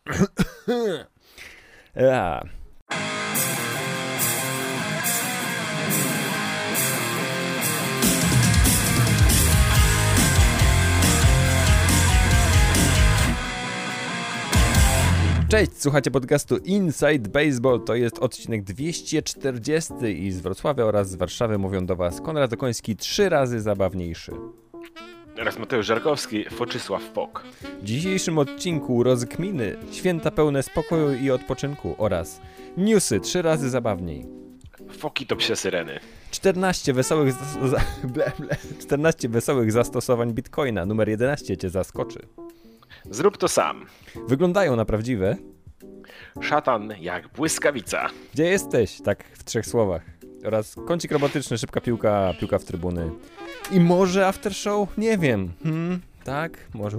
Ja. Cześć, słuchacie podcastu Inside Baseball, to jest odcinek 240 i z Wrocławia oraz z Warszawy mówią do Was Konrad Okoński, 3 razy zabawniejszy. Oraz Mateusz Żarkowski, Foczysław Pok. W dzisiejszym odcinku rozkminy, święta pełne spokoju i odpoczynku oraz newsy 3 razy zabawniej. Foki to psie syreny. 14 wesołych zastosowań Bitcoina, numer 11 Cię zaskoczy. Zrób to sam. Wyglądają na prawdziwe. Szatan jak błyskawica. Gdzie jesteś? Tak w 3 słowach. Oraz kącik robotyczny, szybka piłka, piłka w trybuny. I może after show? Nie wiem. Tak? Może.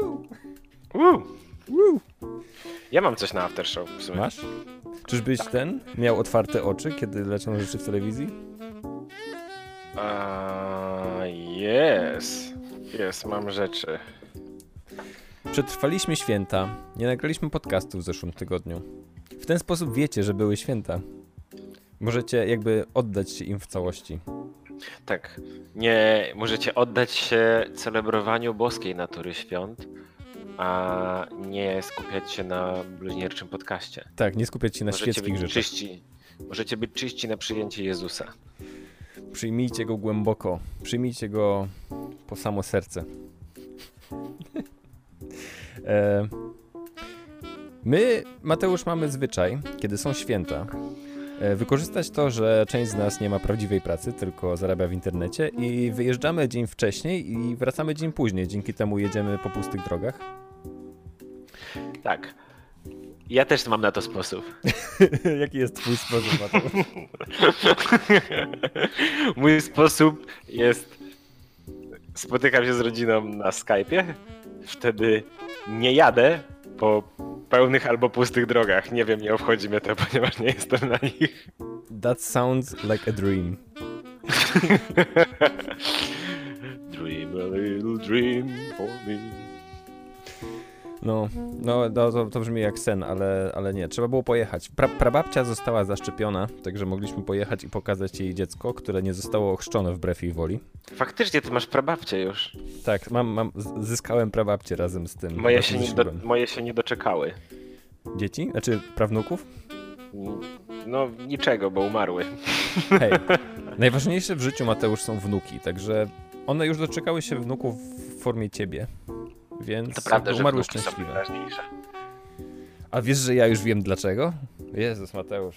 Ja mam coś na after show w sumie. Masz? Czyżbyś miał otwarte oczy, kiedy leczą rzeczy w telewizji? Jest, mam rzeczy. Przetrwaliśmy święta. Nie nagraliśmy podcastu w zeszłym tygodniu. W ten sposób wiecie, że były święta. Możecie jakby oddać się im w całości. Tak. Nie możecie oddać się celebrowaniu boskiej natury świąt, a nie skupiać się na bluźnierczym podcaście. Tak, nie skupiać się na świeckich rzeczach. Możecie być czyści na przyjęcie Jezusa. Przyjmijcie go głęboko. Przyjmijcie go po samo serce. My, Mateusz, mamy zwyczaj, kiedy są święta, wykorzystać to, że część z nas nie ma prawdziwej pracy, tylko zarabia w internecie i wyjeżdżamy dzień wcześniej i wracamy dzień później. Dzięki temu jedziemy po pustych drogach. Tak. Ja też mam na to sposób. Jaki jest twój sposób, Mateusz? Mój sposób jest... Spotykam się z rodziną na Skype'ie. Wtedy nie jadę po pełnych albo pustych drogach. Nie wiem, nie obchodzi mnie to, ponieważ nie jestem na nich. That sounds like a dream. Dream a little dream for me. To brzmi jak sen, ale nie. Trzeba było pojechać. Prababcia została zaszczepiona, także mogliśmy pojechać i pokazać jej dziecko, które nie zostało ochrzczone wbrew jej woli. Faktycznie, ty masz prababcię już. Tak, zyskałem prababcię razem z tym. Moje się nie doczekały. Dzieci? Znaczy prawnuków? No niczego, bo umarły. Hej, najważniejsze w życiu, Mateusz, są wnuki, także one już doczekały się wnuków w formie ciebie. Więc to prawda, że umarły wnuki szczęśliwe. są najważniejsze. A wiesz, że ja już wiem dlaczego? Jezus, Mateusz.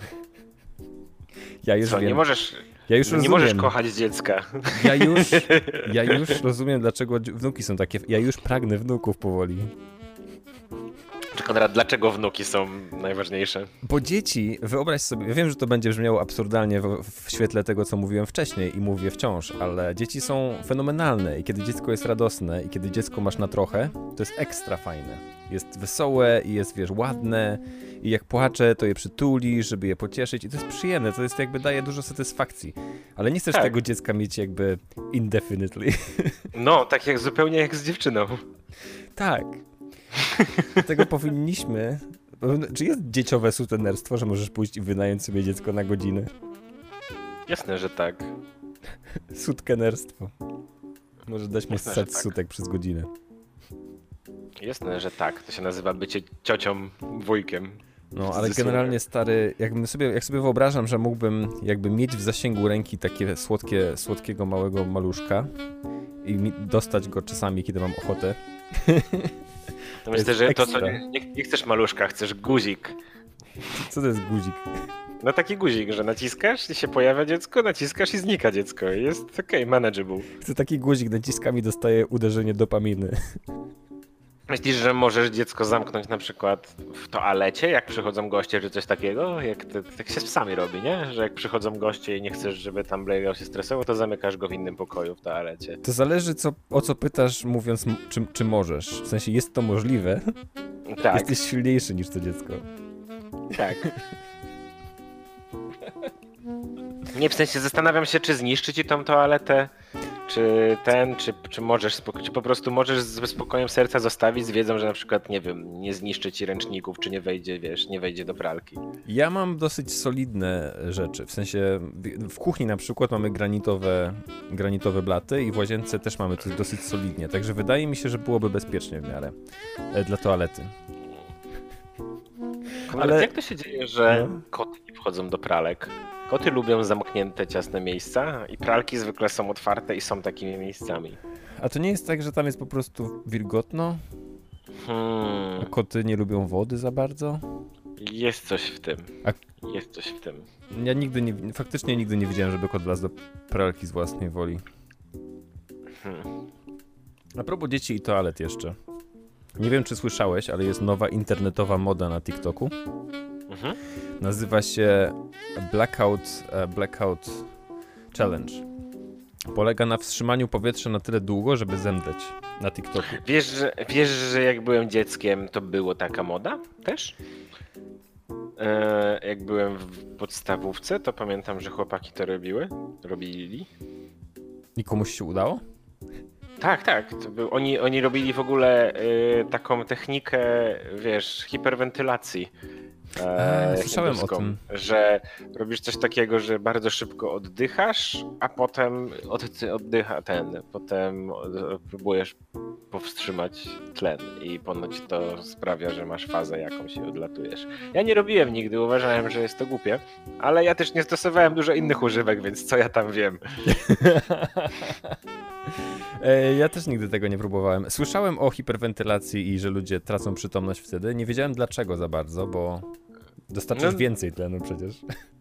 Ja już wiem. Nie możesz kochać dziecka. Ja już rozumiem, dlaczego wnuki są takie. Ja już pragnę wnuków powoli. Konrad, dlaczego wnuki są najważniejsze? Bo dzieci, wyobraź sobie, ja wiem, że to będzie brzmiało absurdalnie w świetle tego, co mówiłem wcześniej i mówię wciąż, ale dzieci są fenomenalne i kiedy dziecko jest radosne i kiedy dziecko masz na trochę, to jest ekstra fajne. Jest wesołe i jest, ładne i jak płacze, to je przytuli, żeby je pocieszyć i to jest przyjemne, to jest jakby daje dużo satysfakcji. Ale nie chcesz tego dziecka mieć jakby indefinitely. No, tak jak zupełnie jak z dziewczyną. Tak. Dlatego powinniśmy... Czy jest dzieciowe sutenerstwo, że możesz pójść i wynająć sobie dziecko na godzinę? Jasne, że tak. Sutkenerstwo. Może dać mu ssać sutek przez godzinę. Jasne, że tak. To się nazywa bycie ciocią, wujkiem. No, ale generalnie stary, jak sobie wyobrażam, że mógłbym jakby mieć w zasięgu ręki takie słodkiego małego maluszka i dostać go czasami, kiedy mam ochotę. To myślę, że to co nie chcesz maluszka, chcesz guzik. Co to jest guzik? No taki guzik, że naciskasz i się pojawia dziecko, naciskasz i znika dziecko. Jest okej, manageable. Chcę taki guzik, naciskami dostaje uderzenie dopaminy. Myślisz, że możesz dziecko zamknąć na przykład w toalecie, jak przychodzą goście, czy coś takiego? Tak się z psami robi, nie? Że jak przychodzą goście i nie chcesz, żeby tam biegał się stresował, to zamykasz go w innym pokoju w toalecie. To zależy o co pytasz, mówiąc czy możesz. W sensie jest to możliwe. Tak. Jesteś silniejszy niż to dziecko. Tak. Nie, w sensie zastanawiam się, czy zniszczy ci tą toaletę, czy możesz, czy po prostu możesz ze spokojem serca zostawić z wiedzą, że na przykład, nie wiem, nie zniszczy ci ręczników, czy nie wejdzie, wiesz, nie wejdzie do pralki? Ja mam dosyć solidne rzeczy, w sensie w kuchni na przykład mamy granitowe blaty i w łazience też mamy to dosyć solidnie, także wydaje mi się, że byłoby bezpiecznie w miarę dla toalety. Ale jak to się dzieje, że koty nie wchodzą do pralek? Koty lubią zamknięte, ciasne miejsca i pralki zwykle są otwarte i są takimi miejscami. A to nie jest tak, że tam jest po prostu wilgotno? A koty nie lubią wody za bardzo? Jest coś w tym. Jest coś w tym. Ja faktycznie nigdy nie widziałem, żeby kot wlazł do pralki z własnej woli. A propos dzieci i toalet jeszcze. Nie wiem, czy słyszałeś, ale jest nowa internetowa moda na TikToku. Nazywa się Blackout Challenge. Polega na wstrzymaniu powietrza na tyle długo, żeby zemdleć na TikToku. Wiesz, że jak byłem dzieckiem, to było taka moda też? Jak byłem w podstawówce, to pamiętam, że chłopaki to robili. I komuś się udało? Tak. Oni robili w ogóle taką technikę, wiesz, hiperwentylacji. Słyszałem o tym. Że robisz coś takiego, że bardzo szybko oddychasz, a potem potem próbujesz powstrzymać tlen i ponoć to sprawia, że masz fazę jakąś i odlatujesz. Ja nie robiłem nigdy, uważałem, że jest to głupie, ale ja też nie stosowałem dużo innych używek, więc co ja tam wiem. Ja też nigdy tego nie próbowałem. Słyszałem o hiperwentylacji i że ludzie tracą przytomność wtedy. Nie wiedziałem dlaczego za bardzo, bo dostarczasz więcej tlenu przecież.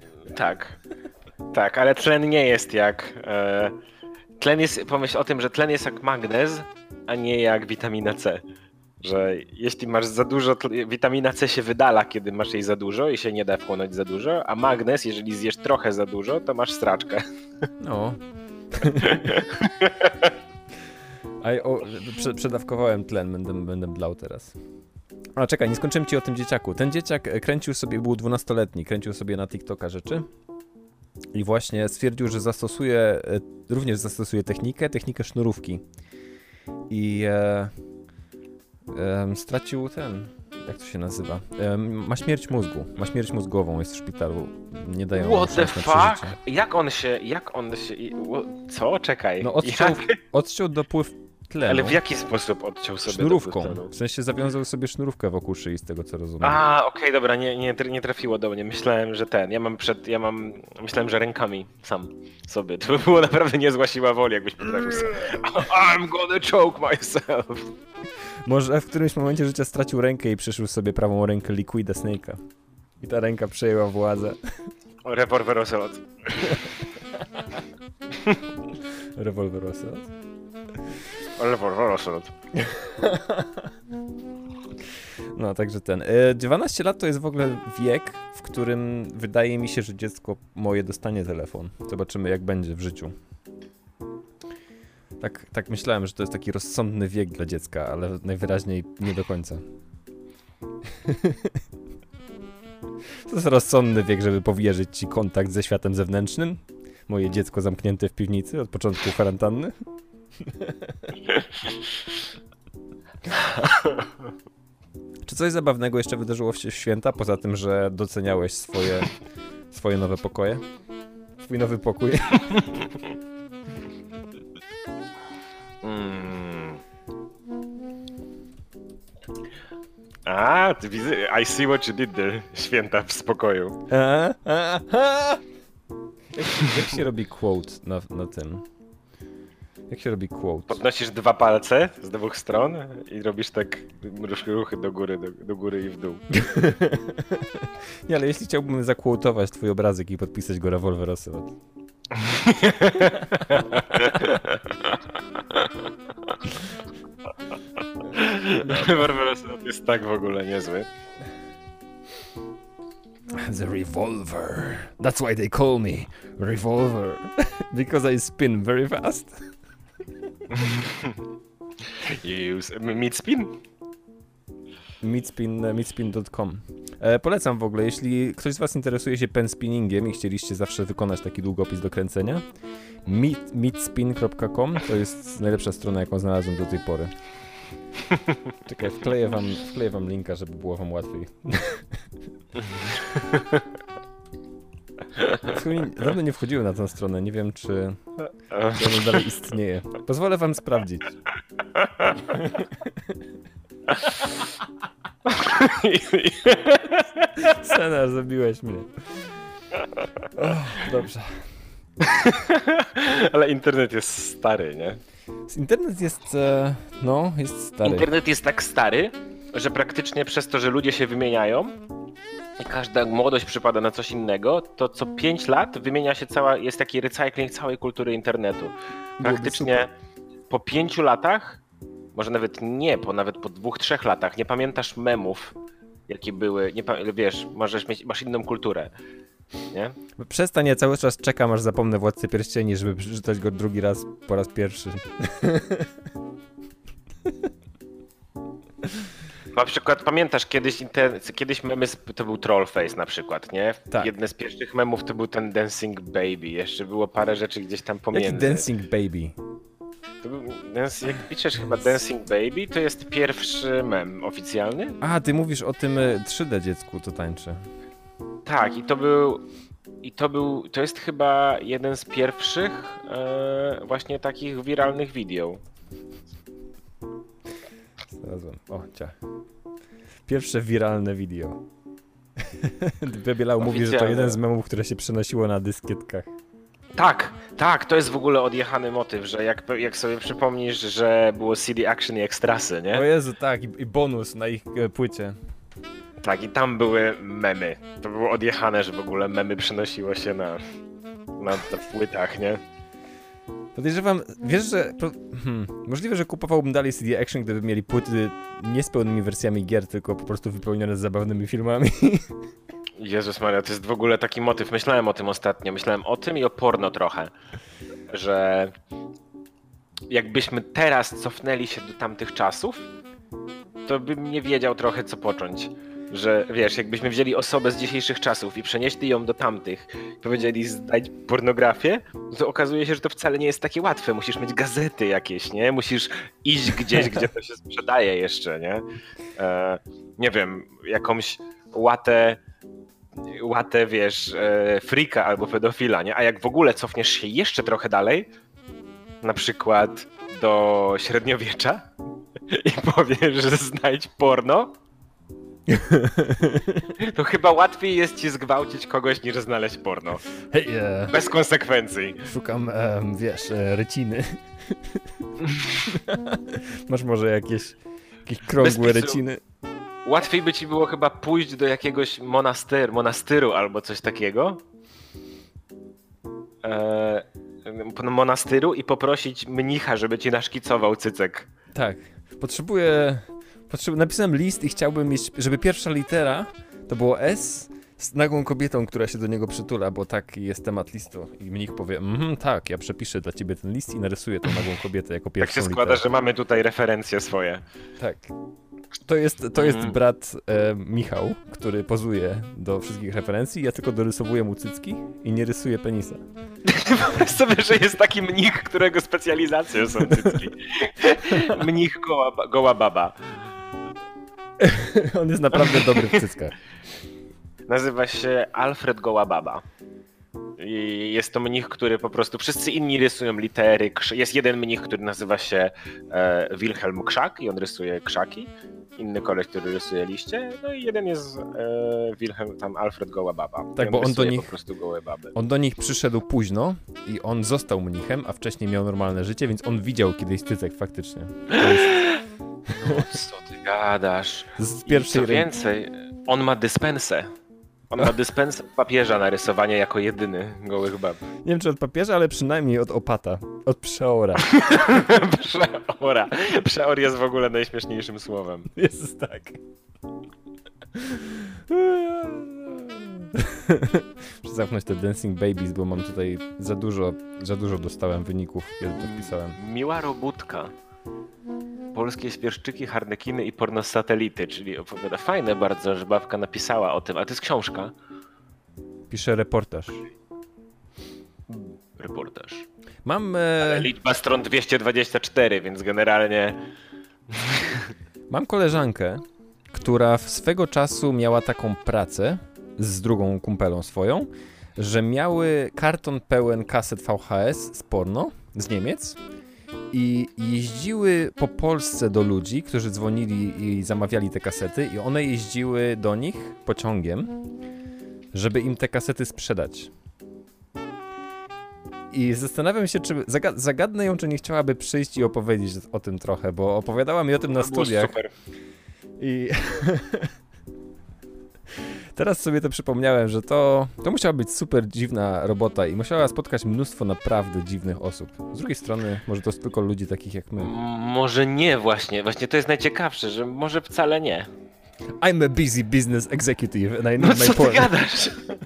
Tak, ale tlen nie jest jak... pomyśl o tym, że tlen jest jak magnez, a nie jak witamina C. Że jeśli masz za dużo, witamina C się wydala, kiedy masz jej za dużo i się nie da wchłonąć za dużo, a magnez, jeżeli zjesz trochę za dużo, to masz straczkę. No. Przedawkowałem tlen, będę blał teraz. A czekaj, nie skończyłem ci o tym dzieciaku. Ten dzieciak był 12-letni, kręcił sobie na TikToka rzeczy i właśnie stwierdził, że również zastosuje technikę sznurówki. I stracił jak to się nazywa? Ma śmierć mózgu. Ma śmierć mózgową, jest w szpitalu. Nie dają mu What the fuck? Jak on się... Co? Czekaj. No odciął dopływ tlenu. Ale w jaki sposób odciął sobie sznurówką? W sensie zawiązał sobie sznurówkę wokół szyi, z tego co rozumiem. Okej, dobra, nie trafiło do mnie. Myślałem, że myślałem, że rękami sam sobie. To by było naprawdę niezła siła woli, jakbyś potrafił sobie. I'm gonna choke myself. Może w którymś momencie życia stracił rękę i przyszył sobie prawą rękę Liquida Snake'a. I ta ręka przejęła władzę. Rewolwer Ocelot. Rewolwer Ocelot? Rewolwer Ocelot. No, także 12 lat to jest w ogóle wiek, w którym wydaje mi się, że dziecko moje dostanie telefon. Zobaczymy, jak będzie w życiu. Tak myślałem, że to jest taki rozsądny wiek dla dziecka, ale najwyraźniej nie do końca. To jest rozsądny wiek, żeby powierzyć ci kontakt ze światem zewnętrznym? Moje dziecko zamknięte w piwnicy od początku kwarantanny? Czy coś zabawnego jeszcze wydarzyło się w święta, poza tym, że doceniałeś swoje nowe pokoje? Swój nowy pokój? I see what you did there. Święta w spokoju. Jak się robi quote na tym? Jak się robi quote? Podnosisz 2 palce z 2 stron i robisz tak ruchy do góry i w dół. Nie, ale jeśli chciałbym zakwołtować twój obrazek i podpisać go Rewolwer Ocelot. Rewolwer Ocelot jest tak w ogóle niezły. The revolver. That's why they call me Revolver. Because I spin very fast. You use Meatspin? Meatspin.com. Polecam w ogóle, jeśli ktoś z was interesuje się pen spinningiem i chcieliście zawsze wykonać taki długopis do kręcenia, meetspin.com to jest najlepsza strona, jaką znalazłem do tej pory. Czekaj, wkleję wam linka, żeby było wam łatwiej. Dawno nie wchodziłem na tę stronę, nie wiem czy ona dalej istnieje. Pozwolę wam sprawdzić. Sena, zabiłeś mnie. Dobrze. Ale internet jest stary, nie? Internet jest, jest stary. Internet jest tak stary, że praktycznie przez to, że ludzie się wymieniają i każda młodość przypada na coś innego, to co 5 lat wymienia się jest taki recykling całej kultury internetu. Praktycznie po 5 latach, może nawet nie, nawet po 2-3 latach, nie pamiętasz memów, jakie były, wiesz, masz inną kulturę, nie? Przestań, ja cały czas czekam, aż zapomnę Władcę Pierścieni, żeby przeczytać go drugi raz, po raz pierwszy. Na przykład pamiętasz kiedyś memy, to był Trollface na przykład, nie? Tak. Jedne z pierwszych memów to był ten Dancing Baby, jeszcze było parę rzeczy gdzieś tam pomiędzy. Jaki Dancing Baby? To był, jak piszesz chyba Dancing Baby, to jest pierwszy mem oficjalny. A, ty mówisz o tym 3D dziecku, co tańczy. Tak, to jest chyba jeden z pierwszych właśnie takich wiralnych wideo. Znalazłem. O, ciach. Pierwsze wiralne wideo. Bebielau mówi, że to jeden z memów, które się przenosiło na dyskietkach. Tak, to jest w ogóle odjechany motyw, że jak sobie przypomnisz, że było CD Action i Ekstrasy, nie? O Jezu, tak, i bonus na ich płycie. Tak, i tam były memy. To było odjechane, że w ogóle memy przenosiło się na płytach, nie? Podejrzewam, wiesz, że... możliwe, że kupowałbym dalej CD Action, gdyby mieli płyty nie z pełnymi wersjami gier, tylko po prostu wypełnione z zabawnymi filmami. Jezus Maria, to jest w ogóle taki motyw. Myślałem o tym ostatnio. Myślałem o tym i o porno trochę. Że jakbyśmy teraz cofnęli się do tamtych czasów, to bym nie wiedział trochę, co począć. Że wiesz, jakbyśmy wzięli osobę z dzisiejszych czasów i przenieśli ją do tamtych i powiedzieli zdać pornografię, to okazuje się, że to wcale nie jest takie łatwe. Musisz mieć gazety jakieś, nie? Musisz iść gdzieś, gdzie to się sprzedaje jeszcze, nie? Nie wiem, jakąś łatę, wiesz, freaka albo pedofila, nie? A jak w ogóle cofniesz się jeszcze trochę dalej, na przykład do średniowiecza i powiesz, że znajdź porno, to chyba łatwiej jest ci zgwałcić kogoś niż znaleźć porno. Hej, bez konsekwencji. Szukam, wiesz, reciny. Masz może jakieś krągłe reciny? Łatwiej by ci było chyba pójść do jakiegoś monastyru albo coś takiego. Monastyru i poprosić mnicha, żeby ci naszkicował cycek. Tak. Napisałem list i chciałbym mieć, żeby pierwsza litera to było S z nagą kobietą, która się do niego przytula, bo taki jest temat listu. I mnich powie, tak, ja przepiszę dla ciebie ten list i narysuję tą nagą kobietę jako pierwszą literę. Tak się składa, że mamy tutaj referencje swoje. Tak. To jest brat Michał, który pozuje do wszystkich referencji. Ja tylko dorysowuję mu cycki i nie rysuję penisa. Wyobraź sobie, że jest taki mnich, którego specjalizacją są cycki. Mnich goła baba. On jest naprawdę dobry w cyckach. Nazywa się Alfred Goła Baba. I jest to mnich, który po prostu... Wszyscy inni rysują litery. Jest jeden mnich, który nazywa się Wilhelm Krzak i on rysuje krzaki. Inny koleś, który rysuje liście. No i jeden jest Wilhelm, tam Alfred Goła Baba. Tak, bo on do nich, po prostu gołe baby. On do nich przyszedł późno i on został mnichem, a wcześniej miał normalne życie, więc on widział kiedyś cycek faktycznie. No, co ty gadasz? Z pierwszej co więcej, on ma dyspensę. On ma dyspensę papieża na rysowanie jako jedyny gołych bab. Nie wiem, czy od papieża, ale przynajmniej od opata. Od przeora. Przeora. Przeor jest w ogóle najśmieszniejszym słowem. Jest tak. Muszę zamknąć te Dancing Babies, bo mam tutaj za dużo dostałem wyników, kiedy to wpisałem. Miła robótka. polskie śpieszczyki, harlekiny i porno z satelity, czyli opowiada fajne bardzo, że babka napisała o tym, a to jest książka. Pisze reportaż. Reportaż. Mam... Ale liczba stron 224, więc generalnie... Mam koleżankę, która swego czasu miała taką pracę z drugą kumpelą swoją, że miały karton pełen kaset VHS z porno z Niemiec i jeździły po Polsce do ludzi, którzy dzwonili i zamawiali te kasety i one jeździły do nich pociągiem, żeby im te kasety sprzedać. I zastanawiam się, czy zagadnę ją, czy nie chciałaby przyjść i opowiedzieć o tym trochę, bo opowiadała mi o tym na studiach. Super. I teraz sobie to przypomniałem, że to musiała być super dziwna robota i musiała spotkać mnóstwo naprawdę dziwnych osób. Z drugiej strony, może to jest tylko ludzi takich jak my. Może nie właśnie. Właśnie to jest najciekawsze, że może wcale nie. I'm a busy business executive and I need my co porn. Ty gadasz?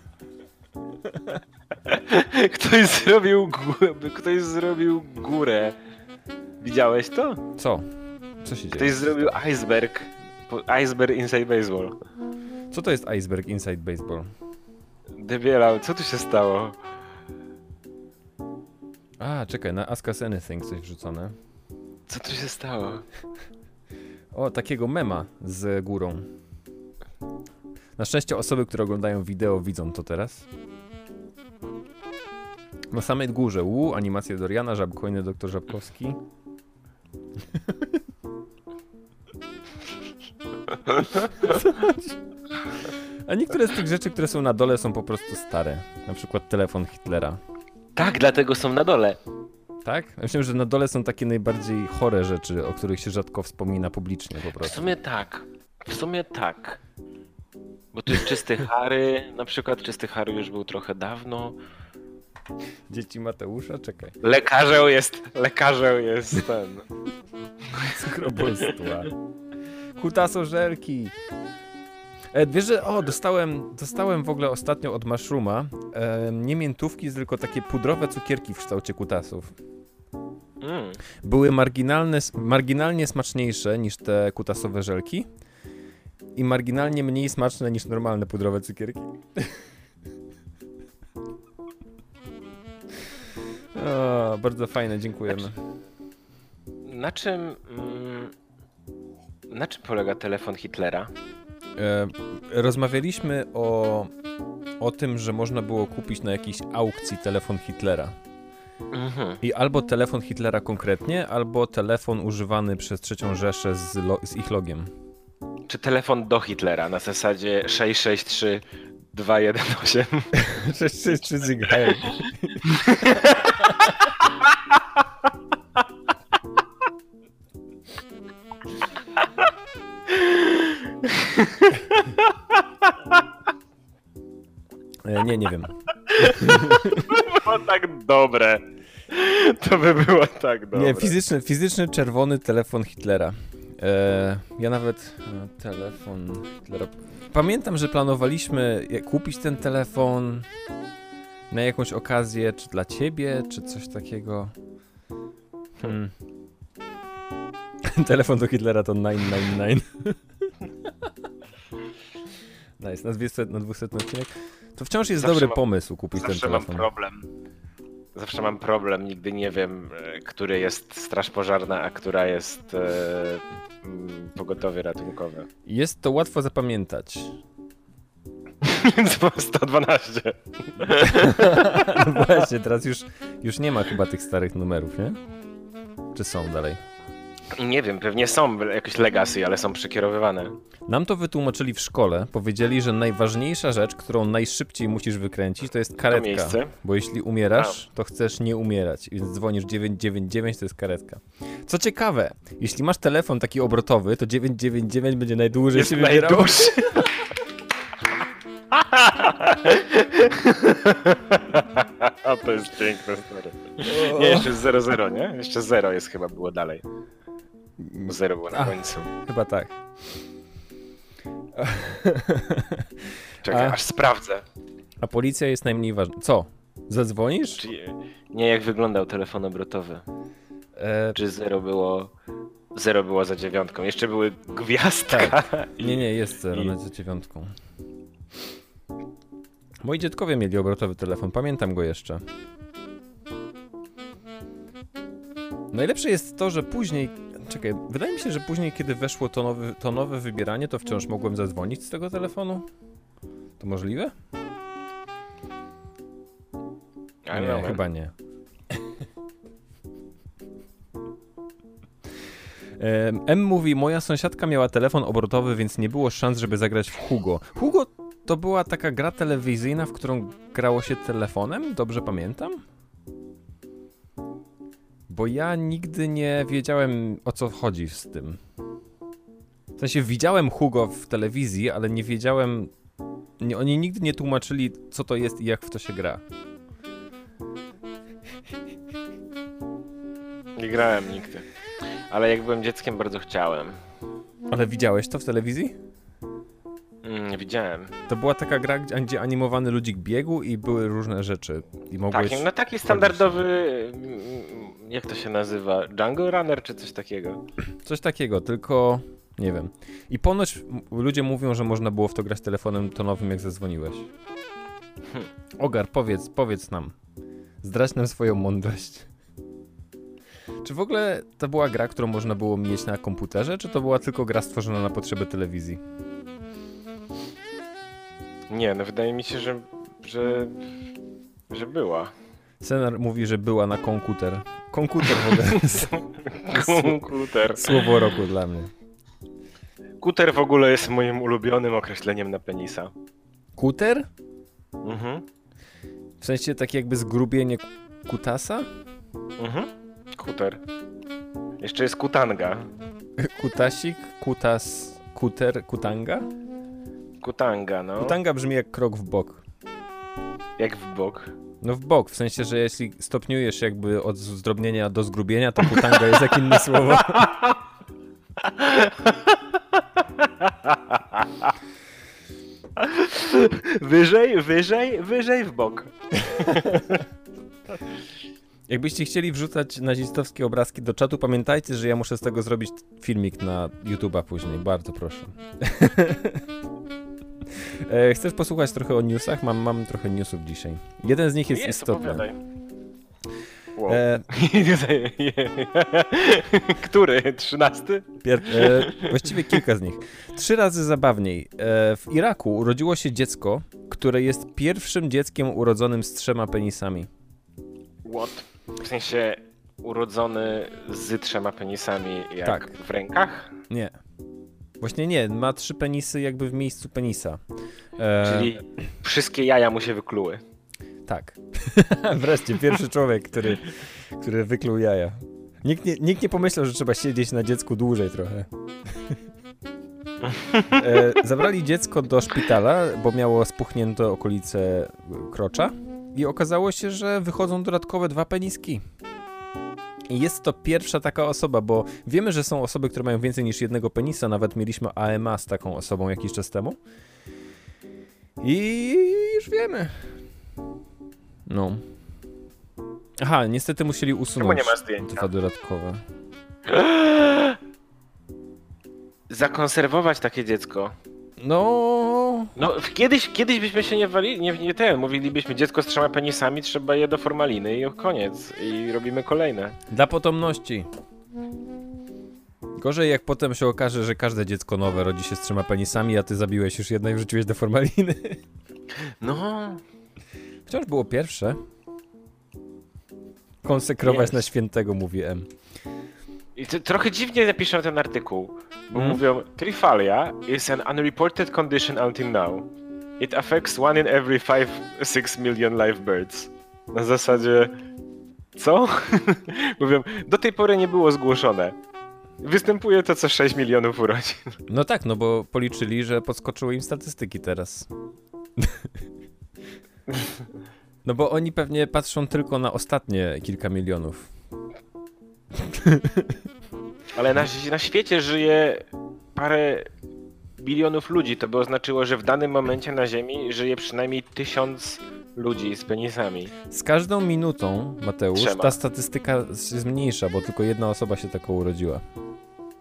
Ktoś zrobił górę. Widziałeś to? Co? Co się dzieje? Ktoś zrobił iceberg inside baseball. Co to jest iceberg inside baseball? Debiela, co tu się stało? A, czekaj, na Ask Us Anything coś wrzucone. Co tu się stało? O, takiego mema z górą. Na szczęście osoby, które oglądają wideo, widzą to teraz. Na samej górze animacje Doriana, Żabkojny, Doktor Żabkowski. A niektóre z tych rzeczy, które są na dole, są po prostu stare. Na przykład telefon Hitlera. Tak, dlatego są na dole. Tak? Ja myślę, że na dole są takie najbardziej chore rzeczy, o których się rzadko wspomina publicznie po prostu. W sumie tak. Bo tu jest Czysty Harry, na przykład Czysty Harry już był trochę dawno. Dzieci Mateusza? Czekaj. Lekarzem jest ten. Skrobolstwa. Kutasożerki. Wiesz, że dostałem w ogóle ostatnio od Mushrooma nie miętówki, tylko takie pudrowe cukierki w kształcie kutasów. Były marginalnie smaczniejsze niż te kutasowe żelki i marginalnie mniej smaczne niż normalne pudrowe cukierki. O, bardzo fajne, dziękujemy. Na czym polega telefon Hitlera? Rozmawialiśmy o tym, że można było kupić na jakiejś aukcji telefon Hitlera. I albo telefon Hitlera konkretnie, albo telefon używany przez III Rzeszę z ich logiem. Czy telefon do Hitlera na zasadzie 663 218? 663 Zigheim. Nie wiem. Było tak dobre. To by było tak dobre. Nie, fizyczny czerwony telefon Hitlera. Ja nawet telefon Hitlera. Pamiętam, że planowaliśmy kupić ten telefon na jakąś okazję, czy dla ciebie, czy coś takiego. Telefon do Hitlera to 999. Nice, na 200 odcinek. To wciąż jest dobry pomysł kupić ten telefon. Zawsze mam problem, nigdy nie wiem, który jest straż pożarna, a która jest pogotowie ratunkowe. Jest to łatwo zapamiętać. Więc 112. No właśnie, teraz już nie ma chyba tych starych numerów, nie? Czy są dalej? Nie wiem, pewnie są jakieś legacy, ale są przekierowywane. Nam to wytłumaczyli w szkole. Powiedzieli, że najważniejsza rzecz, którą najszybciej musisz wykręcić, to jest karetka. Bo jeśli umierasz, to chcesz nie umierać. Więc dzwonisz 999, to jest karetka. Co ciekawe, jeśli masz telefon taki obrotowy, to 999 będzie najdłużej się wybierał. A to jest piękne story. Nie, jeszcze 00, nie? Jeszcze 0 jest chyba było dalej. 0 było na końcu. Chyba tak. Czekaj, aż sprawdzę. A policja jest najmniej ważna. Co? Zadzwonisz? Nie, jak wyglądał telefon obrotowy. Czy 0 było 0 było za 9. Jeszcze były gwiazdka. Tak. Nie, jest 0 za 9. Moi dziadkowie mieli obrotowy telefon, pamiętam go jeszcze. Najlepsze jest to, że później... Czekaj, wydaje mi się, że później, kiedy weszło to nowe wybieranie, to wciąż mogłem zadzwonić z tego telefonu. To możliwe? Nie, chyba nie. M mówi, moja sąsiadka miała telefon obrotowy, więc nie było szans, żeby zagrać w Hugo. Hugo to była taka gra telewizyjna, w którą grało się telefonem? Dobrze pamiętam? Bo ja nigdy nie wiedziałem, o co chodzi z tym. W sensie widziałem Hugo w telewizji, ale nie wiedziałem... Oni nigdy nie tłumaczyli, co to jest i jak w to się gra. Nie grałem nigdy. Ale jak byłem dzieckiem, bardzo chciałem. Ale widziałeś to w telewizji? Nie widziałem. To była taka gra, gdzie animowany ludzik biegł i były różne rzeczy. I mogłeś... Tak, no taki standardowy... Jak to się nazywa? Jungle Runner czy coś takiego? Coś takiego, tylko... Nie wiem. I ponoć ludzie mówią, że można było w to grać telefonem tonowym, jak zadzwoniłeś. Ogar, powiedz nam. Zdradź nam swoją mądrość. Czy w ogóle to była gra, którą można było mieć na komputerze, czy to była tylko gra stworzona na potrzeby telewizji? Nie, no wydaje mi się, że była. Senar mówi, że była na komputer. Komputer w ogóle. Komputer. Słowo roku dla mnie. Kuter w ogóle jest moim ulubionym określeniem na penisa. Kuter? Mhm. W sensie tak jakby zgrubienie kutasa? Mhm. Kuter. Jeszcze jest kutanga. Kutasik, kutas, kuter, kutanga? Kutanga, no. Kutanga brzmi jak krok w bok. Jak w bok? No w bok, w sensie, że jeśli stopniujesz jakby od zdrobnienia do zgrubienia, to kutanga jest jak inne słowo. Wyżej w bok. Jakbyście chcieli wrzucać nazistowskie obrazki do czatu, pamiętajcie, że ja muszę z tego zrobić filmik na YouTube'a później. Bardzo proszę. Chcesz posłuchać trochę o newsach? Mam trochę newsów dzisiaj. Jeden z nich jest istotny. Wow. Który? 13? Właściwie kilka z nich. 3 razy zabawniej. W Iraku urodziło się dziecko, które jest pierwszym dzieckiem urodzonym z 3 penisami. What? W sensie urodzony z 3 penisami jak tak. W rękach? Nie. Właśnie nie, ma 3 penisy jakby w miejscu penisa. Czyli wszystkie jaja mu się wykluły. Tak. Wreszcie pierwszy człowiek, który wykluł jaja. Nikt nie pomyślał, że trzeba siedzieć na dziecku dłużej trochę. Zabrali dziecko do szpitala, bo miało spuchnięte okolice krocza i okazało się, że wychodzą dodatkowe 2 peniski. I jest to pierwsza taka osoba, bo wiemy, że są osoby, które mają więcej niż jednego penisa, nawet mieliśmy AMA z taką osobą jakiś czas temu. I już wiemy. No. Aha, niestety musieli usunąć 2 dodatkowe. Zakonserwować takie dziecko. No kiedyś byśmy się nie walili, mówilibyśmy dziecko z 3 penisami, trzeba je do formaliny i koniec. I robimy kolejne. Dla potomności. Gorzej jak potem się okaże, że każde dziecko nowe rodzi się z 3 penisami, a ty zabiłeś już jedno i wrzuciłeś do formaliny. No. Wciąż było pierwsze. Konsekrować na świętego, mówi M. I trochę dziwnie napiszą ten artykuł, bo mówią Trifalia is an unreported condition until now. It affects 1 in every 5-6 million live birds. Na zasadzie... Co? Mówią, do tej pory nie było zgłoszone. Występuje to co 6 milionów urodzin. No tak, no bo policzyli, że podskoczyły im statystyki teraz. No bo oni pewnie patrzą tylko na ostatnie kilka milionów. Ale na świecie żyje parę bilionów ludzi. To by oznaczyło, że w danym momencie na Ziemi żyje przynajmniej 1000 ludzi z penisami. Z każdą minutą, Mateusz, 3. ta statystyka się zmniejsza, bo tylko jedna osoba się taką urodziła.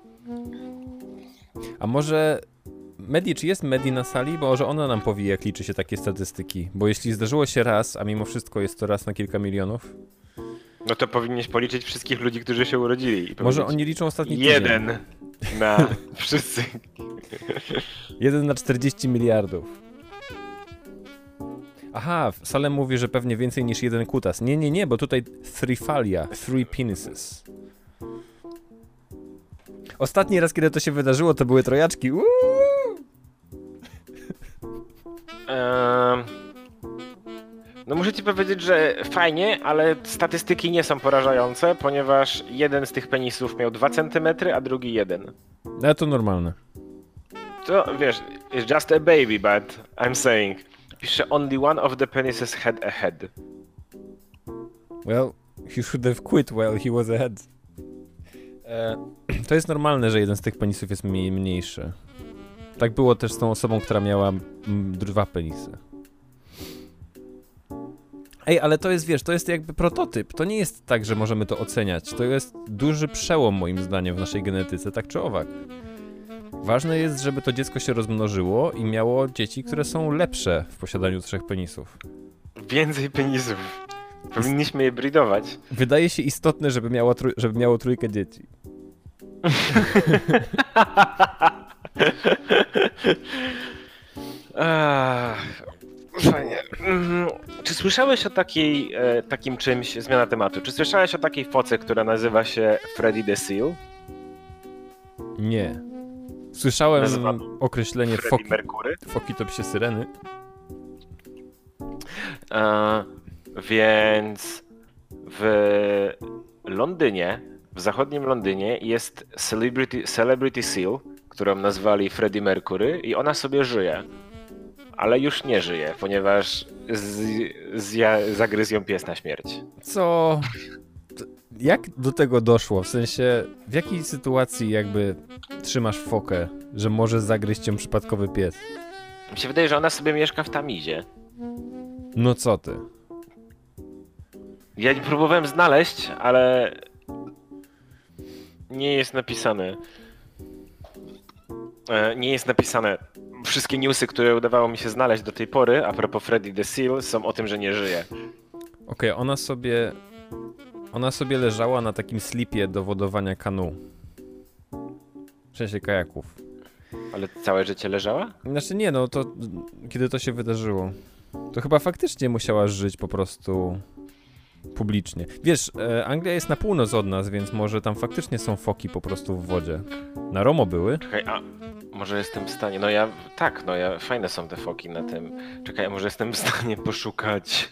A może czy jest Medi na sali? Bo może ona nam powie, jak liczy się takie statystyki. Bo jeśli zdarzyło się raz, a mimo wszystko jest to raz na kilka milionów. No to powinieneś policzyć wszystkich ludzi, którzy się urodzili. I Może oni liczą ostatni tydzień. 1 na wszyscy. 1 na 40 miliardów. Aha, Salem mówi, że pewnie więcej niż jeden kutas. Nie, bo tutaj threefalia, 3 penises. Ostatni raz, kiedy to się wydarzyło, to były trojaczki. No muszę ci powiedzieć, że fajnie, ale statystyki nie są porażające, ponieważ jeden z tych penisów miał 2 cm, a drugi 1. No to normalne. To wiesz, it's just a baby, but I'm saying. Pisze only one of the penises had a head. Well, he should have quit while he was ahead. To jest normalne, że jeden z tych penisów jest mniejszy. Tak było też z tą osobą, która miała 2 penisy. Ej, ale to jest, wiesz, to jest jakby prototyp. To nie jest tak, że możemy to oceniać. To jest duży przełom, moim zdaniem, w naszej genetyce, tak czy owak. Ważne jest, żeby to dziecko się rozmnożyło i miało dzieci, które są lepsze w posiadaniu 3 penisów. Więcej penisów. Powinniśmy je breedować. Wydaje się istotne, żeby miało 3 dzieci. Fajnie. Czy słyszałeś o takim czymś, zmiana tematu, czy słyszałeś o takiej foce, która nazywa się Freddy the Seal? Nie. Słyszałem określenie Freddie Mercury. Foki to psie syreny. Więc w Londynie, w zachodnim Londynie jest Celebrity Seal, którą nazwali Freddie Mercury i ona sobie żyje. Ale już nie żyje, ponieważ zagryzł ją pies na śmierć. Co? Jak do tego doszło? W sensie, w jakiej sytuacji jakby trzymasz fokę, że może zagryźć ją przypadkowy pies? Mi się wydaje, że ona sobie mieszka w Tamizie. No co ty? Ja próbowałem znaleźć, ale nie jest napisane. Nie jest napisane. Wszystkie newsy, które udawało mi się znaleźć do tej pory, a propos Freddy the Seal, są o tym, że nie żyje. Okej, ona sobie leżała na takim slipie do wodowania kanu. W sensie kajaków. Ale całe życie leżała? Znaczy nie, no to kiedy to się wydarzyło? To chyba faktycznie musiała żyć po prostu publicznie. Wiesz, Anglia jest na północ od nas, więc może tam faktycznie są foki po prostu w wodzie. Na Romo były. Czekaj, a może jestem w stanie... fajne są te foki na tym. Czekaj, a może jestem w stanie poszukać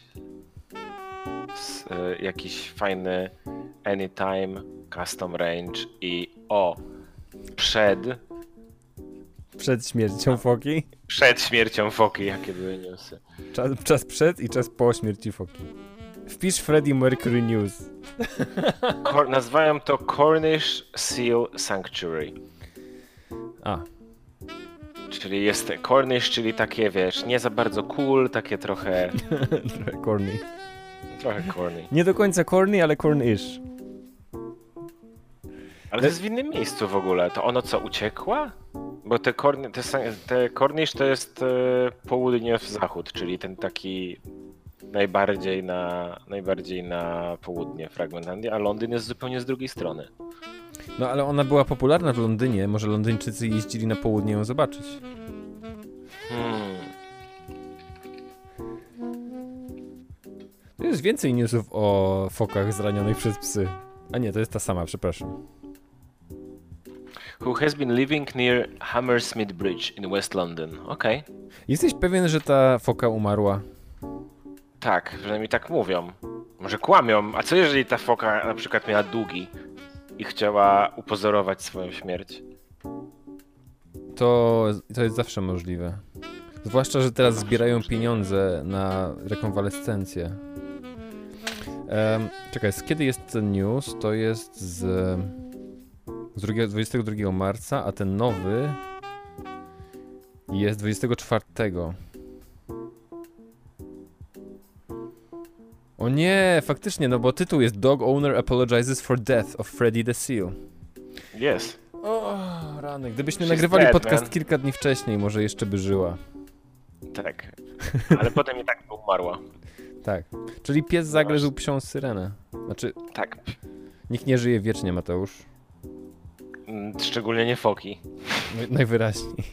jakiś fajny Anytime Custom Range i Przed śmiercią foki? Przed śmiercią foki, jakie były newsy. Czas przed i czas po śmierci foki. Wpisz Freddie Mercury News. Nazywają to Cornish Seal Sanctuary. Czyli jest Cornish, czyli takie, wiesz, nie za bardzo cool, takie trochę... Trochę corny. Trochę corny. Nie do końca corny, ale cornish. Ale to jest w innym miejscu w ogóle. To ono co, uciekła? Bo te Cornish to jest południowo-zachód, czyli ten taki najbardziej na południe fragment Andii, a Londyn jest zupełnie z drugiej strony. No ale ona była popularna w Londynie, może Londyńczycy jeździli na południe ją zobaczyć. To jest więcej newsów o fokach zranionych przez psy. A nie, to jest ta sama, przepraszam. Who has been living near Hammersmith Bridge in West London. Okej. Jesteś pewien, że ta foka umarła? Tak, przynajmniej tak mówią. Może kłamią. A co jeżeli ta foka na przykład miała długi i chciała upozorować swoją śmierć? To jest zawsze możliwe. Zwłaszcza, że teraz zbierają pieniądze na rekonwalescencję. Czekaj, z kiedy jest ten news? To jest z 22 marca, a ten nowy jest 24. O nie, faktycznie, no bo tytuł jest Dog Owner Apologizes for Death of Freddy the Seal. Jest. O, rany, gdybyśmy She's nagrywali dead, podcast man. kilka dni wcześniej, może jeszcze by żyła. Tak. Ale potem i tak umarła. Tak. Czyli pies zagryzł psią syrenę. Znaczy, Tak. nikt nie żyje wiecznie, Mateusz. Szczególnie nie foki. Najwyraźniej.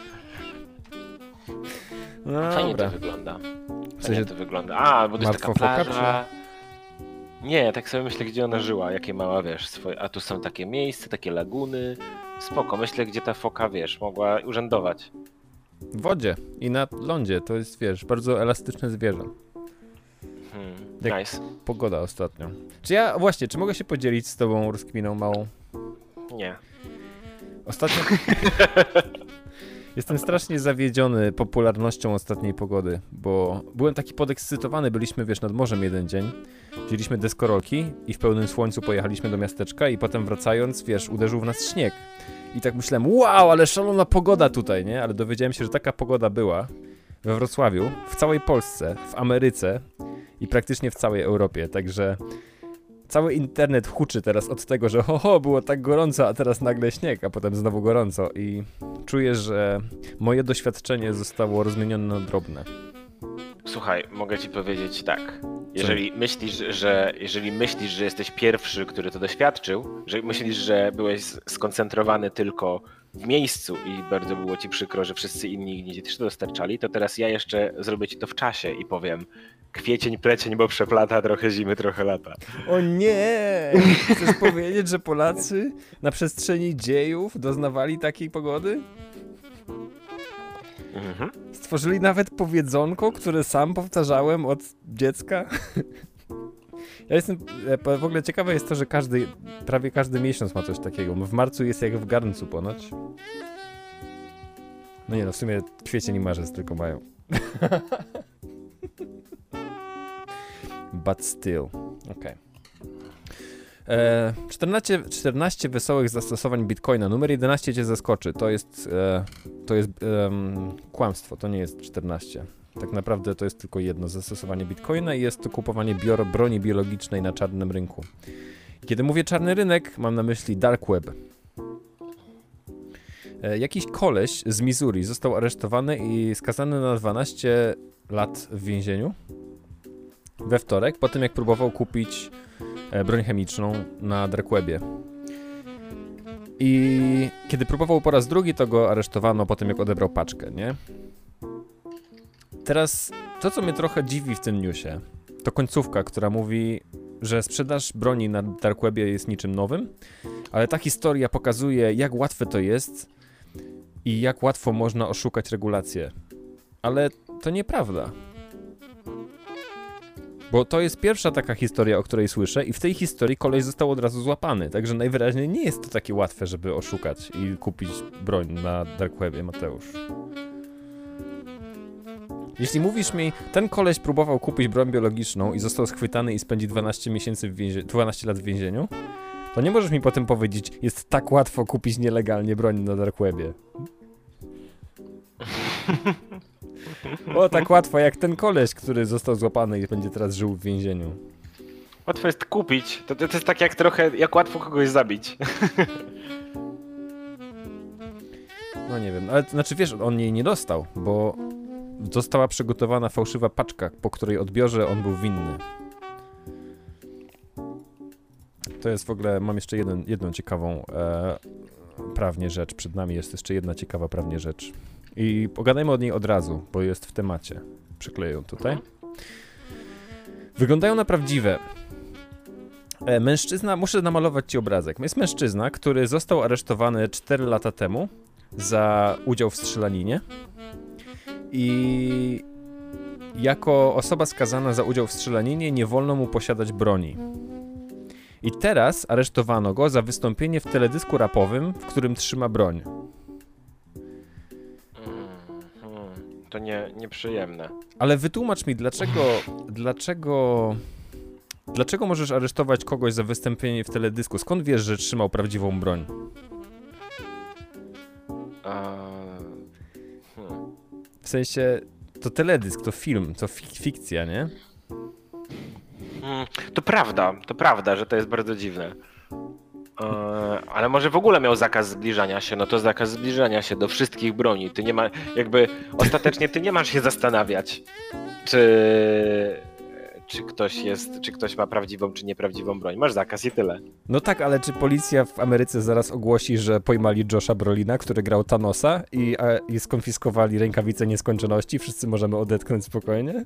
No Fajnie dobra. to wygląda. W sensie Fajnie to wygląda. A, bo to jest taka martwa foka, plaża. Nie, tak sobie myślę, gdzie ona żyła, jakie mała, wiesz, swoje... A tu są takie miejsca, takie laguny. Spoko, myślę, gdzie ta foka, wiesz, mogła urzędować. w wodzie i na lądzie. To jest, wiesz, bardzo elastyczne zwierzę. Jak- Nice. Pogoda ostatnio. Czy mogę się podzielić z tobą rozkminą małą? Nie. Ostatnio... Jestem strasznie zawiedziony popularnością ostatniej pogody, bo byłem taki podekscytowany, byliśmy, wiesz, nad morzem jeden dzień, wzięliśmy deskorolki i w pełnym słońcu pojechaliśmy do miasteczka i potem wracając, wiesz, uderzył w nas śnieg. I tak myślałem, wow, ale szalona pogoda tutaj, nie? Ale dowiedziałem się, że taka pogoda była we Wrocławiu, w całej Polsce, w Ameryce i praktycznie w całej Europie, także... Cały internet huczy teraz od tego, że było tak gorąco, a teraz nagle śnieg, a potem znowu gorąco i czuję, że moje doświadczenie zostało rozmienione na drobne. Słuchaj, mogę ci powiedzieć tak. Jeżeli myślisz, że jesteś pierwszy, który to doświadczył, że myślisz, że byłeś skoncentrowany tylko w miejscu i bardzo było ci przykro, że wszyscy inni nie też to dostarczali, to teraz ja jeszcze zrobię ci to w czasie i powiem kwiecień, plecień, bo przeplata, trochę zimy, trochę lata. O nie! Chcesz powiedzieć, że Polacy na przestrzeni dziejów doznawali takiej pogody? Mhm. Stworzyli nawet powiedzonko, które sam powtarzałem od dziecka? W ogóle ciekawe jest to, że prawie każdy miesiąc ma coś takiego. W marcu jest jak w garncu ponoć. No nie no, w sumie kwiecień i marzec tylko mają. But still. Okej. 14 wesołych zastosowań Bitcoina. Numer 11 cię zaskoczy. To jest kłamstwo. To nie jest 14. Tak naprawdę to jest tylko jedno zastosowanie Bitcoina i jest to kupowanie broni biologicznej na czarnym rynku. Kiedy mówię czarny rynek, mam na myśli dark web. Jakiś koleś z Missouri został aresztowany i skazany na 12 lat w więzieniu we wtorek, po tym jak próbował kupić broń chemiczną na dark webie. I kiedy próbował po raz drugi, to go aresztowano po tym, jak odebrał paczkę, nie? Teraz to, co mnie trochę dziwi w tym newsie, to końcówka, która mówi, że sprzedaż broni na dark webie jest niczym nowym, ale ta historia pokazuje, jak łatwe to jest i jak łatwo można oszukać regulacje. Ale to nieprawda. Bo to jest pierwsza taka historia, o której słyszę i w tej historii koleś został od razu złapany, także najwyraźniej nie jest to takie łatwe, żeby oszukać i kupić broń na dark webie, Mateusz. Jeśli mówisz mi, ten koleś próbował kupić broń biologiczną i został schwytany i spędzi 12 lat w więzieniu, to nie możesz mi potem powiedzieć, jest tak łatwo kupić nielegalnie broń na dark webie. O, tak łatwo jak ten koleś, który został złapany i będzie teraz żył w więzieniu. Łatwo jest kupić. To jest tak jak łatwo kogoś zabić. No nie wiem, ale znaczy wiesz, on jej nie dostał, bo została przygotowana fałszywa paczka, po której odbiorze on był winny. To jest w ogóle, mam jeszcze jedną ciekawą prawnie rzecz, przed nami jest jeszcze jedna ciekawa prawnie rzecz. I pogadajmy o niej od razu, bo jest w temacie. Przykleję ją tutaj. Wyglądają na prawdziwe. Mężczyzna, muszę namalować ci obrazek. Jest mężczyzna, który został aresztowany 4 lata temu za udział w strzelaninie i jako osoba skazana za udział w strzelaninie nie wolno mu posiadać broni. I teraz aresztowano go za wystąpienie w teledysku rapowym, w którym trzyma broń. To nieprzyjemne. Ale wytłumacz mi, dlaczego możesz aresztować kogoś za wystąpienie w teledysku? Skąd wiesz, że trzymał prawdziwą broń? W sensie, to teledysk, to film, to fikcja, nie? To prawda, że to jest bardzo dziwne. Ale może w ogóle miał zakaz zbliżania się, no to zakaz zbliżania się do wszystkich broni. Ty nie ma, jakby ostatecznie ty nie masz się zastanawiać, czy ktoś ma prawdziwą, czy nieprawdziwą broń. Masz zakaz i tyle. No tak, ale czy policja w Ameryce zaraz ogłosi, że pojmali Josha Brolina, który grał Thanosa i skonfiskowali rękawice nieskończoności? Wszyscy możemy odetchnąć spokojnie?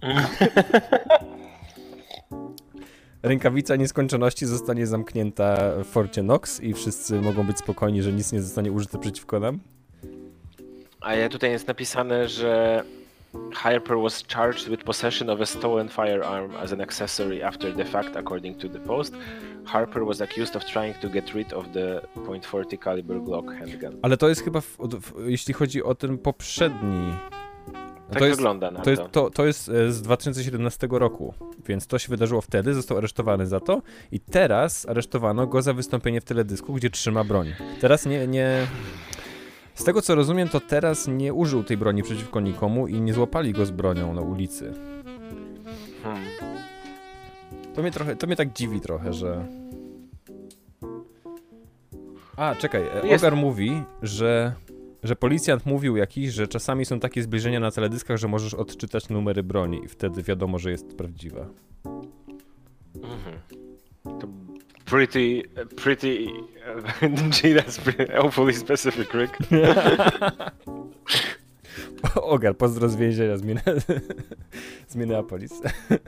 Rękawica nieskończoności zostanie zamknięta w Forcie Knox i wszyscy mogą być spokojni, że nic nie zostanie użyte przeciwko nam? A tutaj jest napisane, że Harper was charged with possession of a stolen firearm as an accessory after the fact, according to the Post. Harper was accused of trying to get rid of the .40 caliber Glock handgun. Ale to jest chyba, jeśli chodzi o ten poprzedni... Tak wygląda na to. To jest z 2017 roku, więc to się wydarzyło wtedy, został aresztowany za to i teraz aresztowano go za wystąpienie w teledysku, gdzie trzyma broń. Teraz nie... Z tego co rozumiem, to teraz nie użył tej broni przeciwko nikomu i nie złapali go z bronią na ulicy. To mnie tak dziwi trochę, że... Czekaj, Ogar mówi, że policjant mówił jakiś, że czasami są takie zbliżenia na teledyskach, że możesz odczytać numery broni i wtedy wiadomo, że jest prawdziwa. To pretty hopefully specific, Rick. Ogar, pozdro z więzienia z Minneapolis.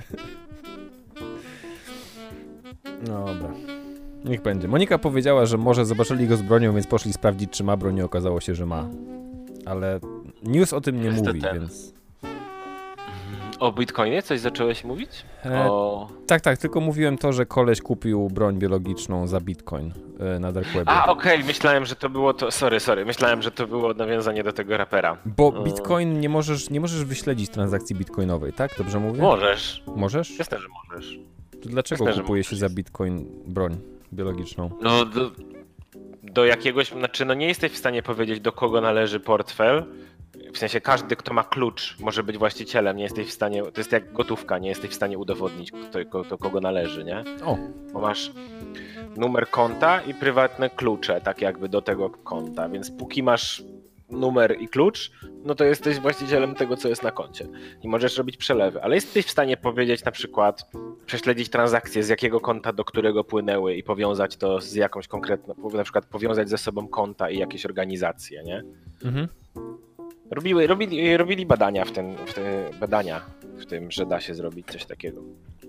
Dobra. Niech będzie. Monika powiedziała, że może zobaczyli go z bronią, więc poszli sprawdzić, czy ma broń i okazało się, że ma. Ale news o tym nie mówi, więc... O Bitcoinie coś zacząłeś mówić? Tak, tylko mówiłem to, że koleś kupił broń biologiczną za Bitcoin na Dark Webie. Okej, myślałem, że to było to... Sorry, myślałem, że to było nawiązanie do tego rapera. Bo Bitcoin nie możesz wyśledzić transakcji bitcoinowej, tak? Dobrze mówię? Możesz. Możesz? Jasne, że możesz. To dlaczego kupuje się za Bitcoin broń biologiczną? No do jakiegoś... Znaczy, nie jesteś w stanie powiedzieć, do kogo należy portfel. W sensie każdy, kto ma klucz, może być właścicielem. Nie jesteś w stanie... To jest jak gotówka, nie jesteś w stanie udowodnić, do kogo należy, nie? Bo masz numer konta i prywatne klucze, tak jakby do tego konta. Więc póki masz numer i klucz, no to jesteś właścicielem tego, co jest na koncie. I możesz robić przelewy. Ale jesteś w stanie powiedzieć na przykład, prześledzić transakcje, z jakiego konta do którego płynęły i powiązać to z jakąś konkretną, na przykład powiązać ze sobą konta i jakieś organizacje, nie? Mhm. Robili badania w tym, że da się zrobić coś takiego.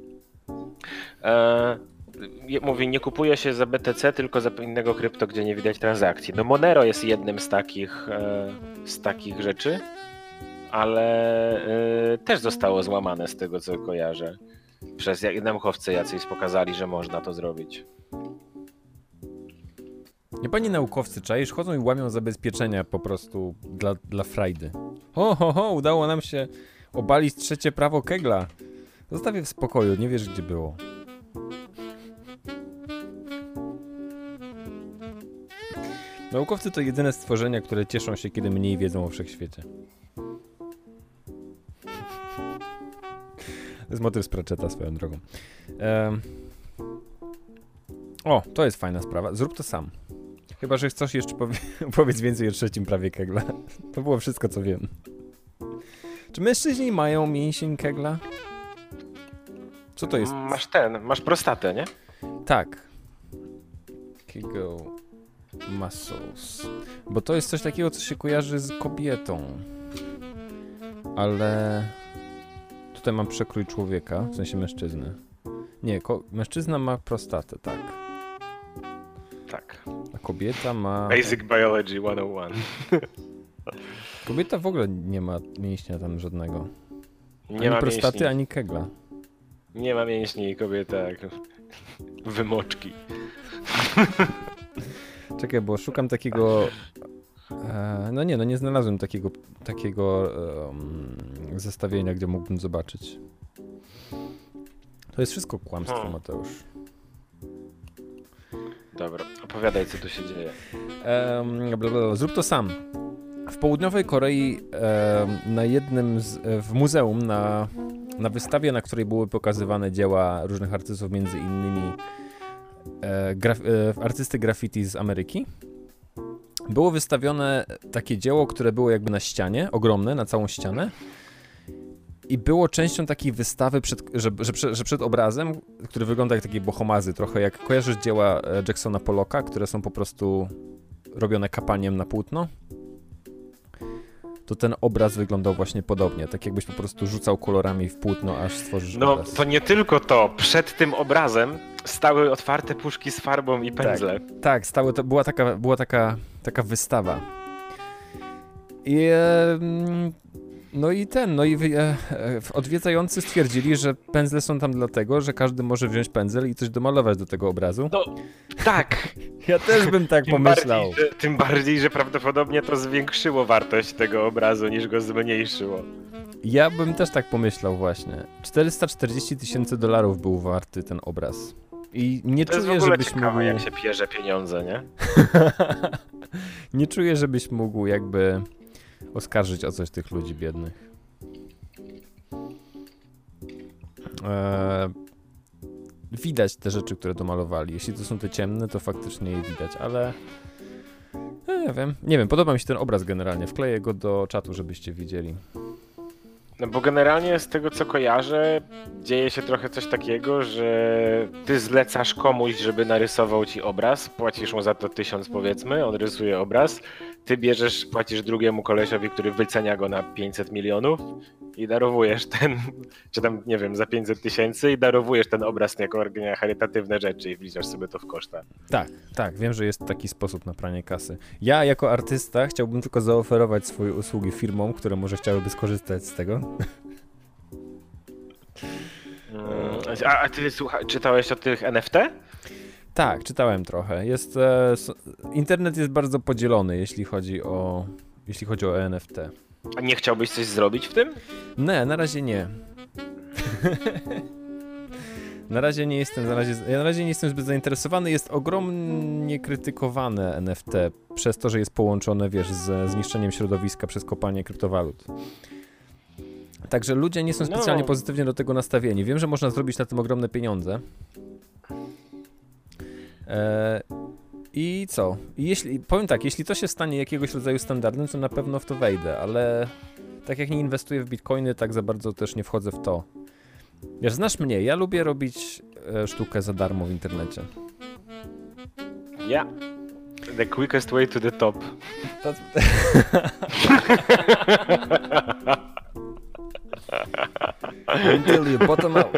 Mówię, nie kupuje się za BTC, tylko za innego krypto, gdzie nie widać transakcji. No Monero jest jednym z takich rzeczy, ale też zostało złamane z tego, co kojarzę. Przez naukowcy jacyś pokazali, że można to zrobić. Nie pani naukowcy, czaisz? Chodzą i łamią zabezpieczenia po prostu dla frajdy. Udało nam się obalić trzecie prawo Kegla. Zostawię w spokoju, nie wiesz gdzie było. Naukowcy to jedyne stworzenia, które cieszą się, kiedy mniej wiedzą o wszechświecie. To jest motyw z Pratchetta swoją drogą. To jest fajna sprawa. Zrób to sam. Chyba, że chcesz jeszcze powiedz więcej o trzecim prawie Kegla. To było wszystko, co wiem. Czy mężczyźni mają mięsień Kegla? Co to jest? Masz prostatę, nie? Tak. Kegel muscles. Bo to jest coś takiego, co się kojarzy z kobietą. Ale... Tutaj mam przekrój człowieka, w sensie mężczyzny. Nie, mężczyzna ma prostatę, tak. Tak. A kobieta ma... Basic Biology 101. Kobieta w ogóle nie ma mięśnia tam żadnego. Nie ma prostaty, mięśni. ani kegla. Nie ma mięśni kobieta jak wymoczki. Czekaj, bo szukam takiego... nie znalazłem takiego zestawienia, gdzie mógłbym zobaczyć. To jest wszystko kłamstwo, Mateusz. Dobra, opowiadaj, co tu się dzieje. Zrób to sam. W południowej Korei na jednym w muzeum, na wystawie, na której były pokazywane dzieła różnych artystów, między innymi artysty graffiti z Ameryki. Było wystawione takie dzieło, które było jakby na ścianie, ogromne, na całą ścianę. I było częścią takiej wystawy, że przed obrazem, który wygląda jak takie bohomazy, trochę jak kojarzysz dzieła Jacksona Pollocka, które są po prostu robione kapaniem na płótno, to ten obraz wyglądał właśnie podobnie, tak jakbyś po prostu rzucał kolorami w płótno, aż stworzysz obraz. No to nie tylko to, przed tym obrazem stały otwarte puszki z farbą i pędzle. Tak, to była taka wystawa. I odwiedzający stwierdzili, że pędzle są tam dlatego, że każdy może wziąć pędzel i coś domalować do tego obrazu. No, tak! Ja też bym tak pomyślał. Tym bardziej, że prawdopodobnie to zwiększyło wartość tego obrazu, niż go zmniejszyło. Ja bym też tak pomyślał właśnie. $440,000 był warty ten obraz. I nie to czuję, jest w ogóle żebyś ciekawe, mógł... jak się bierze pieniądze, nie? Nie czuję, żebyś mógł jakby oskarżyć o coś tych ludzi biednych. Widać te rzeczy, które domalowali. Jeśli to są te ciemne, to faktycznie je widać, ale nie wiem, podoba mi się ten obraz generalnie. Wkleję go do czatu, żebyście widzieli. No bo generalnie z tego, co kojarzę, dzieje się trochę coś takiego, że ty zlecasz komuś, żeby narysował ci obraz, płacisz mu za to 1000 powiedzmy, on rysuje obraz, ty bierzesz, płacisz drugiemu kolesiowi, który wycenia go na 500 milionów i darowujesz ten, czy tam, nie wiem, za 500 000 i darowujesz ten obraz jako charytatywne rzeczy i wliczasz sobie to w koszta. Tak, wiem, że jest taki sposób na pranie kasy. Ja jako artysta chciałbym tylko zaoferować swoje usługi firmom, które może chciałyby skorzystać z tego. A ty czytałeś o tych NFT? Tak, czytałem trochę. Internet jest bardzo podzielony, jeśli chodzi o NFT. A nie chciałbyś coś zrobić w tym? Nie, na razie nie. Na razie nie jestem zbyt zainteresowany. Jest ogromnie krytykowane NFT przez to, że jest połączone, ze zniszczeniem środowiska przez kopanie kryptowalut. Także ludzie nie są specjalnie pozytywnie do tego nastawieni. Wiem, że można zrobić na tym ogromne pieniądze. I co? Powiem tak, jeśli to się stanie jakiegoś rodzaju standardem, to na pewno w to wejdę, ale tak jak nie inwestuję w bitcoiny, tak za bardzo też nie wchodzę w to. Wiesz, znasz mnie, ja lubię robić sztukę za darmo w internecie. Yeah. The quickest way to the top. Until you bottom out.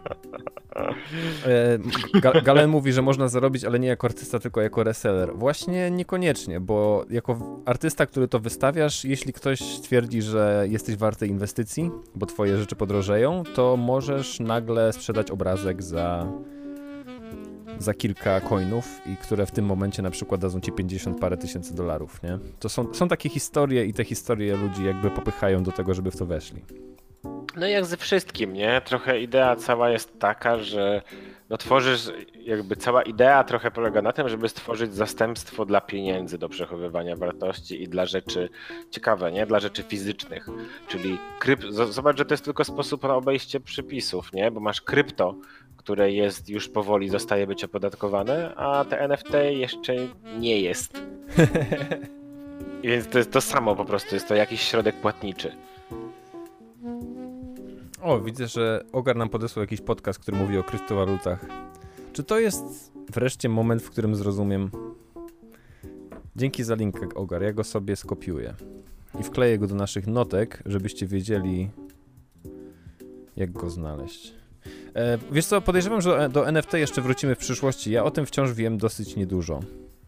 Galen mówi, że można zarobić, ale nie jako artysta, tylko jako reseller. Właśnie niekoniecznie, bo jako artysta, który to wystawiasz, jeśli ktoś twierdzi, że jesteś warty inwestycji, bo twoje rzeczy podrożeją, to możesz nagle sprzedać obrazek za kilka coinów, i które w tym momencie na przykład dadzą ci 50 parę tysięcy dolarów, nie? To są takie historie i te historie ludzi jakby popychają do tego, żeby w to weszli. No jak ze wszystkim, nie? Trochę idea cała jest taka, że tworzysz, jakby cała idea trochę polega na tym, żeby stworzyć zastępstwo dla pieniędzy do przechowywania wartości i dla rzeczy ciekawe, nie? Dla rzeczy fizycznych, czyli zobacz, że to jest tylko sposób na obejście przepisów, nie? Bo masz krypto, które już powoli zostaje być opodatkowane, a te NFT jeszcze nie jest. I więc to jest to samo po prostu, jest to jakiś środek płatniczy. O, widzę, że Ogar nam podesłał jakiś podcast, który mówi o kryptowalutach. Czy to jest wreszcie moment, w którym zrozumiem? Dzięki za link, Ogar, ja go sobie skopiuję i wkleję go do naszych notek, żebyście wiedzieli, jak go znaleźć. Wiesz co, podejrzewam, że do NFT jeszcze wrócimy w przyszłości. Ja o tym wciąż wiem dosyć niedużo.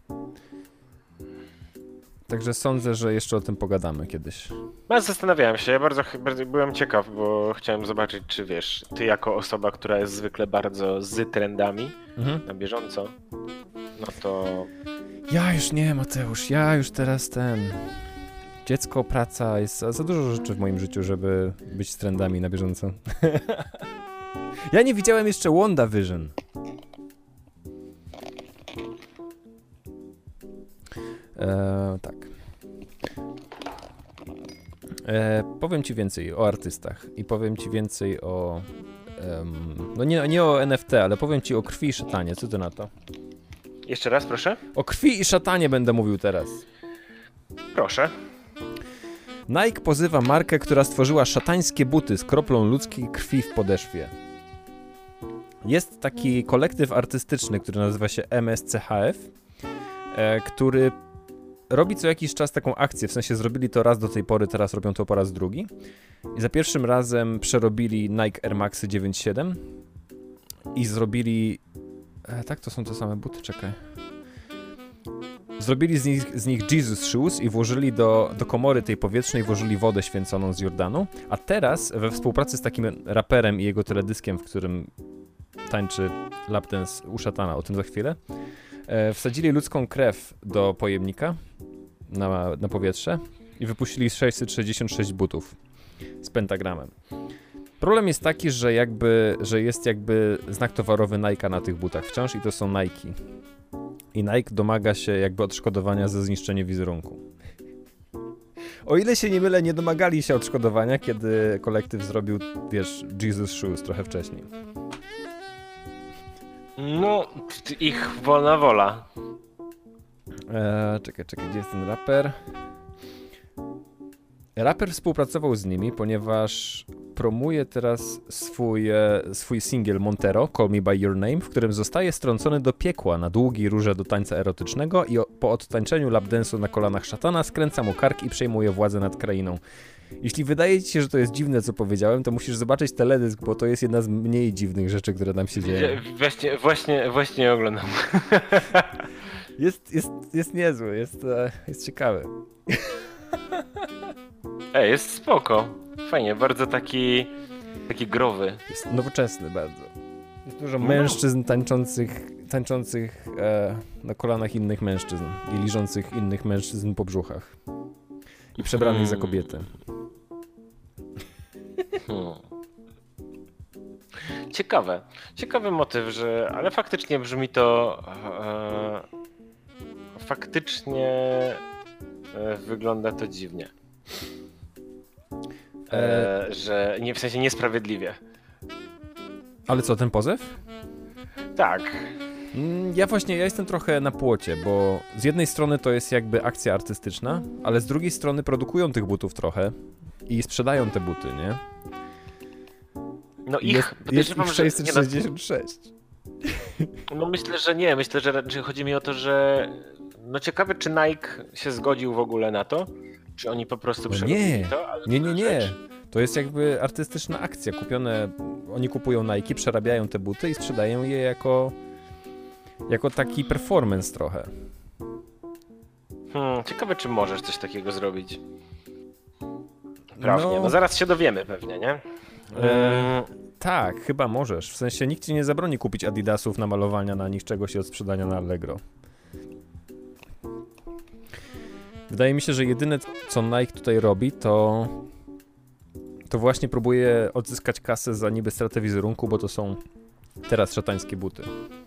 Także sądzę, że jeszcze o tym pogadamy kiedyś. Ja zastanawiałem się, ja bardzo byłem ciekaw, bo chciałem zobaczyć, czy wiesz, ty jako osoba, która jest zwykle bardzo z trendami na bieżąco, no to... Ja już nie, Mateusz, ja już teraz dziecko, praca, jest za dużo rzeczy w moim życiu, żeby być z trendami na bieżąco. Ja nie widziałem jeszcze WandaVision. Tak. Powiem ci więcej o artystach i powiem ci więcej o No nie o NFT, ale powiem ci o krwi i szatanie. Co ty na to? Jeszcze raz, proszę? O krwi i szatanie będę mówił teraz. Proszę. Nike pozywa markę, która stworzyła szatańskie buty z kroplą ludzkiej krwi w podeszwie. Jest taki kolektyw artystyczny, który nazywa się MSCHF, który robi co jakiś czas taką akcję, w sensie zrobili to raz do tej pory, teraz robią to po raz drugi. I za pierwszym razem przerobili Nike Air Maxy 9.7 i zrobili... tak, to są te same buty, czekaj. Zrobili z nich Jesus Shoes i włożyli do komory tej powietrznej, włożyli wodę święconą z Jordanu, a teraz we współpracy z takim raperem i jego teledyskiem, w którym tańczy lap dance u szatana, o tym za chwilę, wsadzili ludzką krew do pojemnika na powietrze i wypuścili 666 butów z pentagramem. Problem jest taki, że jest jakby znak towarowy Nike'a na tych butach wciąż i to są Nike. I Nike domaga się jakby odszkodowania za zniszczenie wizerunku. O ile się nie mylę, nie domagali się odszkodowania, kiedy kolektyw zrobił, wiesz, Jesus Shoes trochę wcześniej. No, ich wolna wola. Czekaj, gdzie jest ten raper? Raper współpracował z nimi, ponieważ promuje teraz swój singiel Montero, Call Me By Your Name, w którym zostaje strącony do piekła na długiej rurze do tańca erotycznego i po odtańczeniu lapdance'u na kolanach szatana skręca mu kark i przejmuje władzę nad krainą. Jeśli wydaje ci się, że to jest dziwne, co powiedziałem, to musisz zobaczyć teledysk, bo to jest jedna z mniej dziwnych rzeczy, które tam się dzieją. Właśnie oglądam. Jest niezły, jest ciekawy. Jest spoko. Fajnie, bardzo taki growy. Jest nowoczesny bardzo. Jest dużo mężczyzn tańczących na kolanach innych mężczyzn i liżących innych mężczyzn po brzuchach. I przebranych za kobiety. Ciekawy motyw, ale faktycznie brzmi to wygląda to dziwnie. Że nie, w sensie niesprawiedliwie. Ale co, ten pozew? Tak. Ja jestem trochę na płocie, bo z jednej strony to jest jakby akcja artystyczna, ale z drugiej strony produkują tych butów trochę i sprzedają te buty, nie? No jest ich 666. No myślę, że nie. Myślę, że raczej chodzi mi o to, że no ciekawe, czy Nike się zgodził w ogóle na to, czy oni po prostu przerobili to? Ale nie. To jest jakby artystyczna akcja. Oni kupują Nike, przerabiają te buty i sprzedają je jako taki performance trochę. Ciekawe, czy możesz coś takiego zrobić. Prawnie, no zaraz się dowiemy pewnie, nie? Tak, chyba możesz. W sensie nikt ci nie zabroni kupić Adidasów, namalowania na nich czegoś i odsprzedania na Allegro. Wydaje mi się, że jedyne co Nike tutaj robi, to właśnie próbuje odzyskać kasę za niby stratę wizerunku, bo to są teraz szatańskie buty.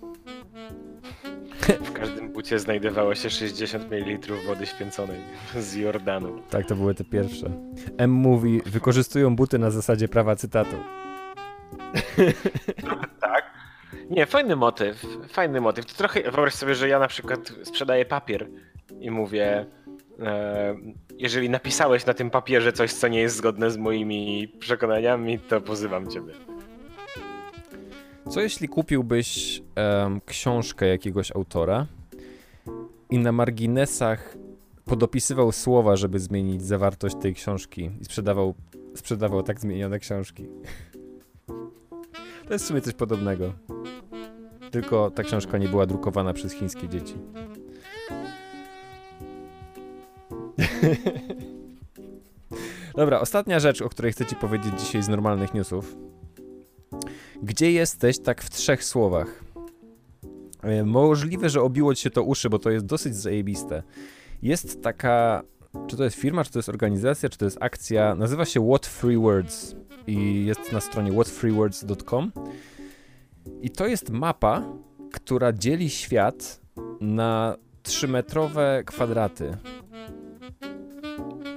W każdym bucie znajdowało się 60 ml wody święconej z Jordanu. Tak, to były te pierwsze. M mówi, wykorzystują buty na zasadzie prawa cytatu. Tak. Nie, fajny motyw. To trochę, wyobraź sobie, że ja na przykład sprzedaję papier i mówię, jeżeli napisałeś na tym papierze coś, co nie jest zgodne z moimi przekonaniami, to pozywam ciebie. Co jeśli kupiłbyś książkę jakiegoś autora i na marginesach podopisywał słowa, żeby zmienić zawartość tej książki i sprzedawał tak zmienione książki? To jest w sumie coś podobnego. Tylko ta książka nie była drukowana przez chińskie dzieci. Dobra, ostatnia rzecz, o której chcę ci powiedzieć dzisiaj z normalnych newsów. Gdzie jesteś tak w 3 słowach? Możliwe, że obiło ci się to uszy, bo to jest dosyć zajebiste. Jest taka... Czy to jest firma, czy to jest organizacja, czy to jest akcja? Nazywa się What Free Words i jest na stronie whatfreewords.com. I to jest mapa, która dzieli świat na 3-metrowe kwadraty,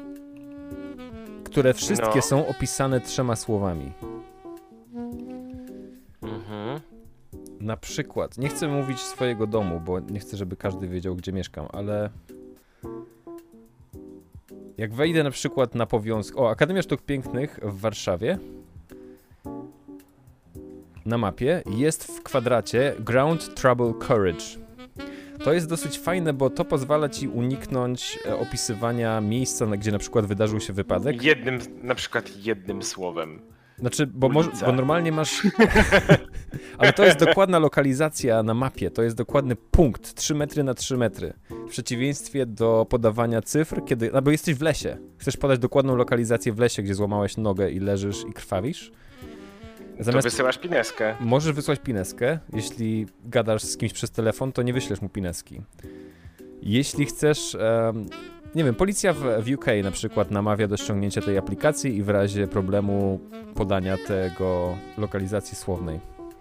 które wszystkie są opisane 3 słowami. na przykład, nie chcę mówić swojego domu, bo nie chcę, żeby każdy wiedział, gdzie mieszkam, ale jak wejdę na przykład na powiązku, Akademia Sztuk Pięknych w Warszawie, na mapie jest w kwadracie Ground Trouble Courage. To jest dosyć fajne, bo to pozwala ci uniknąć opisywania miejsca, gdzie na przykład wydarzył się wypadek. Na przykład jednym słowem. Znaczy, bo normalnie masz... Ale to jest dokładna lokalizacja na mapie, to jest dokładny punkt, 3 metry na 3 metry. W przeciwieństwie do podawania cyfr, bo jesteś w lesie. Chcesz podać dokładną lokalizację w lesie, gdzie złamałeś nogę i leżysz i krwawisz. To wysyłasz pineskę. Możesz wysłać pineskę. Jeśli gadasz z kimś przez telefon, to nie wyślesz mu pineski. Jeśli chcesz... nie wiem, policja w UK na przykład namawia do ściągnięcia tej aplikacji i w razie problemu podania tego lokalizacji słownej.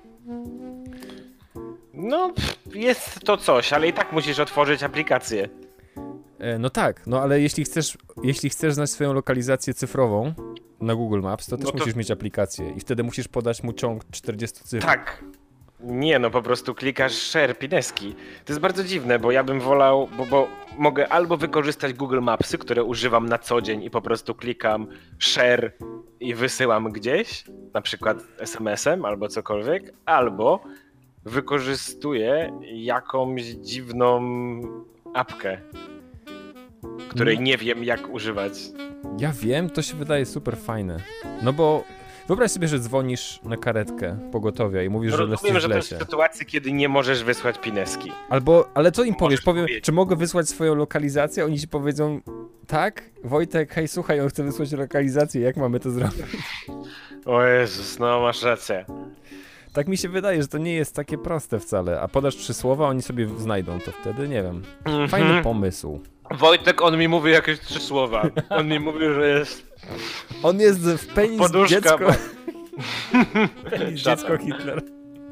No, jest to coś, ale i tak musisz otworzyć aplikację. No tak, no ale jeśli chcesz znać swoją lokalizację cyfrową na Google Maps, to też musisz mieć aplikację i wtedy musisz podać mu ciąg 40 cyfr. Tak. Nie, no po prostu klikasz share pineski. To jest bardzo dziwne, bo ja bym wolał, bo mogę albo wykorzystać Google Mapsy, które używam na co dzień i po prostu klikam share i wysyłam gdzieś, na przykład SMS-em albo cokolwiek, albo wykorzystuję jakąś dziwną apkę, której nie wiem jak używać. Ja wiem, to się wydaje super fajne. No bo wyobraź sobie, że dzwonisz na karetkę pogotowia i mówisz, że jesteś w lesie. Że to jest sytuacja, kiedy nie możesz wysłać pineski. Ale co im powiesz? Powiem, czy mogę wysłać swoją lokalizację? Oni ci powiedzą, tak? Wojtek, hej, słuchaj, on chce wysłać lokalizację, jak mamy to zrobić? O Jezus, no masz rację. Tak mi się wydaje, że to nie jest takie proste wcale. A podasz 3 słowa, oni sobie znajdą to wtedy, nie wiem. Fajny pomysł. Wojtek, on mi mówi jakieś 3 słowa. On mi mówi, że jest... On jest w penis poduszka, dziecko... Penis dziecko Hitler.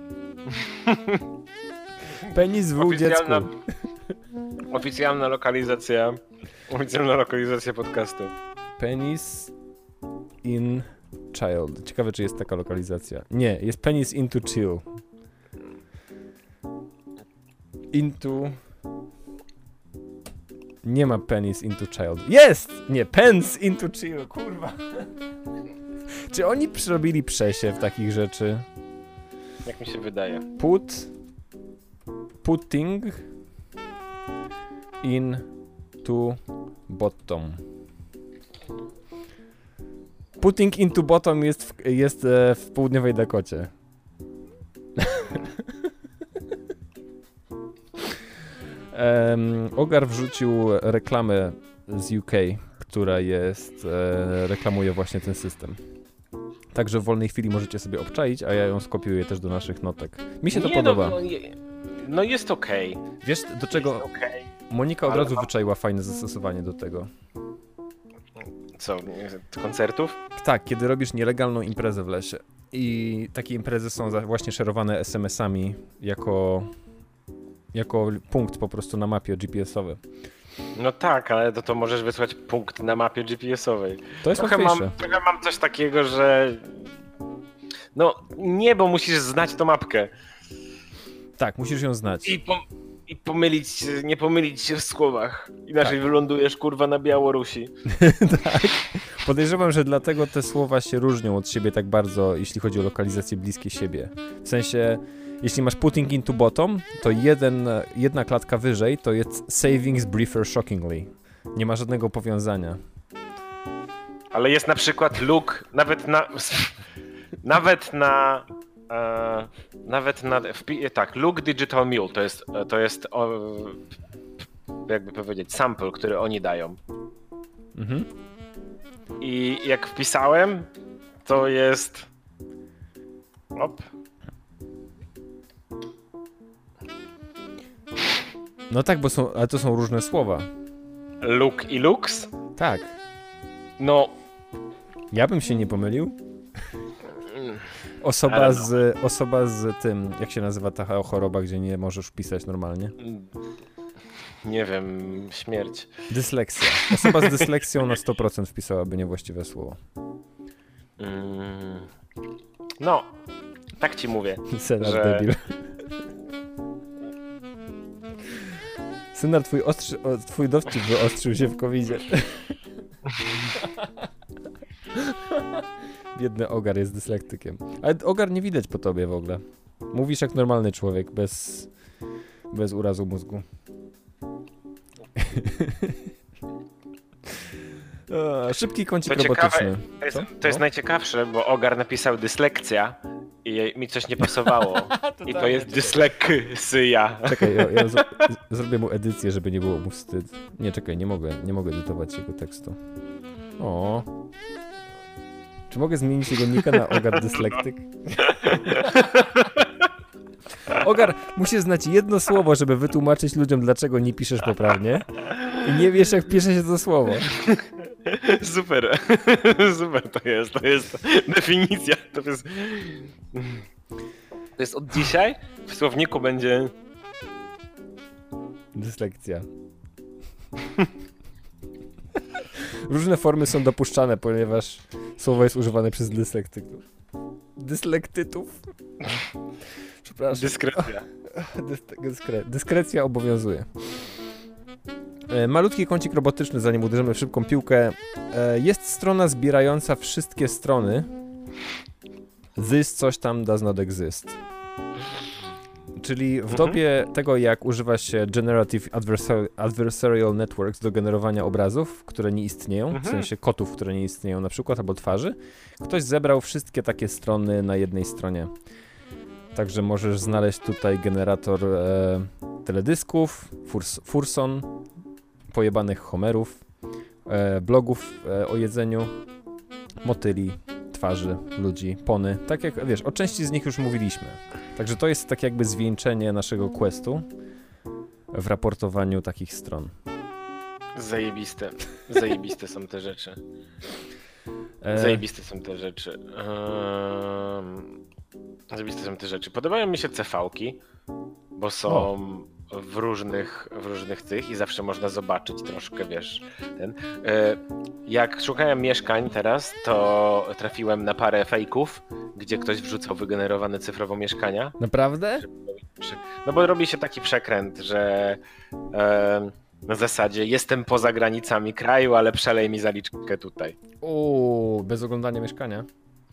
Penis w dziecku. Oficjalna lokalizacja podcastu. Penis in child. Ciekawe, czy jest taka lokalizacja. Nie, jest penis into chill. Into... Nie ma penis into child. Jest! Nie, pens into chill, kurwa. Czy oni robili przesiew takich rzeczy? Jak mi się wydaje. Putting into bottom. Putting into bottom jest w południowej Dakocie. Ogar wrzucił reklamę z UK, która reklamuje właśnie ten system. Także w wolnej chwili możecie sobie obczaić, a ja ją skopiuję też do naszych notek. Mi się to podoba. No jest okej. Wiesz, do czego Monika od razu wyczaiła fajne zastosowanie do tego. Co, koncertów? Tak, kiedy robisz nielegalną imprezę w lesie. I takie imprezy są właśnie szerowane SMS-ami jako punkt po prostu na mapie GPS-owej. No tak, ale to możesz wysłać punkt na mapie GPS-owej. To jest łatwiejsze. Trochę mam coś takiego, że... No nie, bo musisz znać tą mapkę. Tak, musisz ją znać. I nie pomylić się w słowach. Inaczej wylądujesz, kurwa, na Białorusi. Tak. Podejrzewam, że dlatego te słowa się różnią od siebie tak bardzo, jeśli chodzi o lokalizacje bliskie siebie. W sensie, jeśli masz putting into bottom, to jedna klatka wyżej to jest savings briefer shockingly. Nie ma żadnego powiązania. Ale jest na przykład look, Look Digital Mule, to jest jakby powiedzieć sample, który oni dają. Mhm. I jak wpisałem, to jest No tak, ale to są różne słowa. Look i looks? Tak. No. Ja bym się nie pomylił. Osoba z tym, jak się nazywa ta choroba, gdzie nie możesz wpisać normalnie? Nie wiem, śmierć. Dyslekcja. Osoba z dysleksją na 100% wpisałaby niewłaściwe słowo. No, tak ci mówię. Senat debil. Synar, twój dowcip wyostrzył się w COVID-zie. Biedny Ogar jest dyslektykiem. Ale Ogar nie widać po tobie w ogóle. Mówisz jak normalny człowiek, bez urazu mózgu. Szybki kącik robotyczny. To jest najciekawsze, bo Ogar napisał dyslekcja i mi coś nie pasowało. I to jest dysleksyja. Czekaj, ja zrobię mu edycję, żeby nie było mu wstyd. Nie, czekaj, nie mogę edytować jego tekstu. O. Czy mogę zmienić jego nika na Ogar dyslektyk? Ogar, musisz znać jedno słowo, żeby wytłumaczyć ludziom, dlaczego nie piszesz poprawnie. I nie wiesz, jak pisze się to słowo. Super. Super to jest definicja. To jest od dzisiaj w słowniku będzie dyslekcja. Różne formy są dopuszczane, ponieważ słowo jest używane przez dyslektytów. Przepraszam. Dyskrecja. Dyskrecja obowiązuje. Malutki kącik robotyczny, zanim uderzymy w szybką piłkę. Jest strona zbierająca wszystkie strony. This coś tam does not exist. Czyli w dobie tego, jak używa się Generative Adversarial Networks do generowania obrazów, które nie istnieją, w sensie kotów, które nie istnieją na przykład, albo twarzy, ktoś zebrał wszystkie takie strony na jednej stronie. Także możesz znaleźć tutaj generator teledysków, Furson, pojebanych Homerów, blogów o jedzeniu, motyli, twarzy, ludzi, pony. Tak jak, wiesz, o części z nich już mówiliśmy. Także to jest tak jakby zwieńczenie naszego questu w raportowaniu takich stron. Zajebiste. Zajebiste są te rzeczy. Zajebiste są te rzeczy. Zajebiste są te rzeczy. Podobają mi się CV-ki, bo są w różnych tych i zawsze można zobaczyć troszkę, wiesz, jak szukałem mieszkań teraz, to trafiłem na parę fejków, gdzie ktoś wrzucał wygenerowane cyfrowo mieszkania. Naprawdę? No bo robi się taki przekręt, że na zasadzie jestem poza granicami kraju, ale przelej mi zaliczkę tutaj. Bez oglądania mieszkania?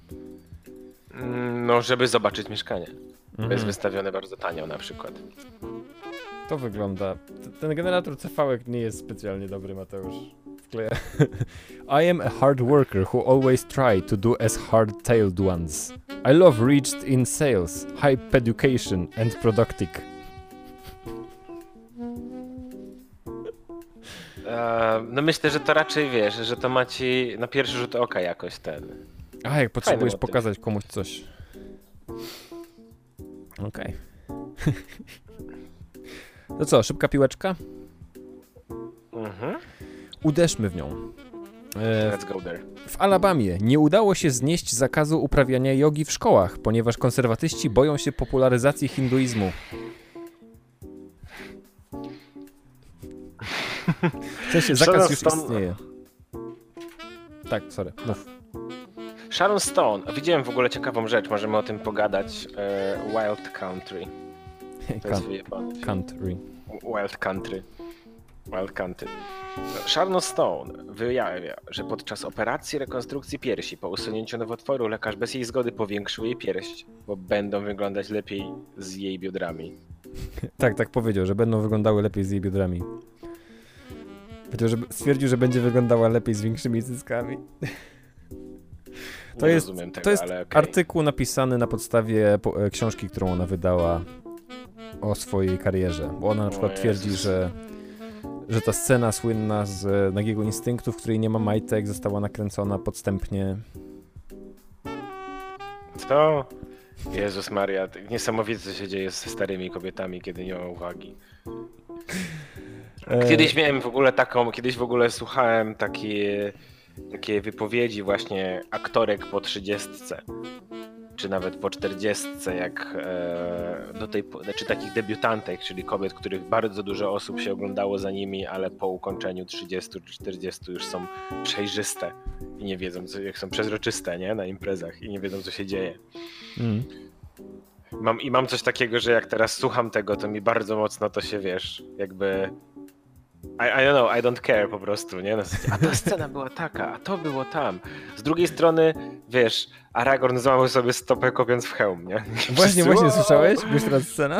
No, żeby zobaczyć mieszkanie. Jest wystawione bardzo tanio na przykład. To wygląda... Ten generator CV-ek nie jest specjalnie dobry, Mateusz. Wkleję. I am a hard worker who always try to do as hard-tailed ones. I love reached in sales, high education and productive. No myślę, że to raczej wiesz, że to ma ci na pierwszy rzut oka jakoś ten... Jak potrzebujesz pokazać komuś coś. Okej. To co, szybka piłeczka? Uderzmy w nią. Let's go there. W Alabamie nie udało się znieść zakazu uprawiania jogi w szkołach, ponieważ konserwatyści boją się popularyzacji hinduizmu. W sensie zakaz już istnieje. Tak, sorry, mów. Sharon Stone. Widziałem w ogóle ciekawą rzecz, możemy o tym pogadać. Wild Country. To jest wyjebane. Wild Country. Sharon Stone wyjawia, że podczas operacji rekonstrukcji piersi po usunięciu nowotworu lekarz bez jej zgody powiększył jej pierś, bo będą wyglądać lepiej z jej biodrami. Tak powiedział, że będą wyglądały lepiej z jej biodrami. Stwierdził, że będzie wyglądała lepiej z większymi cyckami. To jest artykuł napisany na podstawie książki, którą ona wydała o swojej karierze. Bo ona na przykład twierdzi, że ta scena słynna z Nagiego Instynktu, w której nie ma majtek, została nakręcona podstępnie. To? Jezus Maria, niesamowite co się dzieje ze starymi kobietami, kiedy nie ma uwagi. Kiedyś w ogóle słuchałem takie wypowiedzi właśnie aktorek po 30, czy nawet po 40, jak znaczy takich debiutantek, czyli kobiet, których bardzo dużo osób się oglądało za nimi, ale po ukończeniu 30 czy 40 już są przejrzyste i nie wiedzą, jak są przezroczyste, nie? Na imprezach i nie wiedzą, co się dzieje. Mam coś takiego, że jak teraz słucham tego, to mi bardzo mocno to się, wiesz, jakby I don't know, I don't care po prostu, nie? A ta scena była taka, a to było tam. Z drugiej strony, wiesz, Aragorn złamał sobie stopę kopiąc w hełm, nie? Właśnie słyszałeś? Byś teraz scena?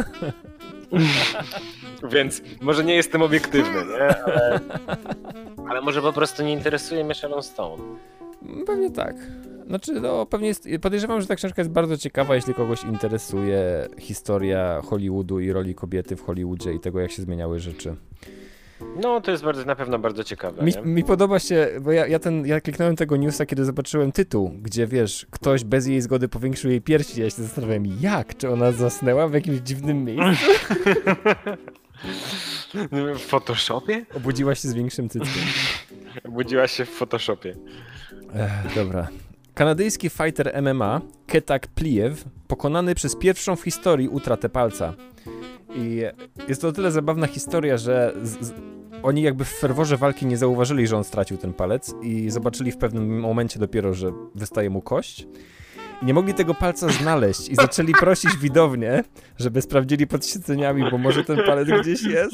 Więc może nie jestem obiektywny, nie? Ale może po prostu nie interesuje mnie Sharon Stone. Pewnie tak. Znaczy, no pewnie jest, podejrzewam, że ta książka jest bardzo ciekawa, jeśli kogoś interesuje historia Hollywoodu i roli kobiety w Hollywoodzie i tego, jak się zmieniały rzeczy. No, to jest na pewno bardzo ciekawe. Mi podoba się, bo ja kliknąłem tego newsa, kiedy zobaczyłem tytuł, gdzie wiesz, ktoś bez jej zgody powiększył jej piersi. Ja się zastanawiałem, jak? Czy ona zasnęła w jakimś dziwnym miejscu? W Photoshopie? Obudziła się z większym cyckiem. Obudziła się w Photoshopie. Dobra. Kanadyjski fighter MMA Ketak Plijew pokonany przez pierwszą w historii utratę palca. I jest to o tyle zabawna historia, że oni jakby w ferworze walki nie zauważyli, że on stracił ten palec i zobaczyli w pewnym momencie dopiero, że wystaje mu kość. I nie mogli tego palca znaleźć i zaczęli prosić widownię, żeby sprawdzili pod siedzeniami, bo może ten palec gdzieś jest.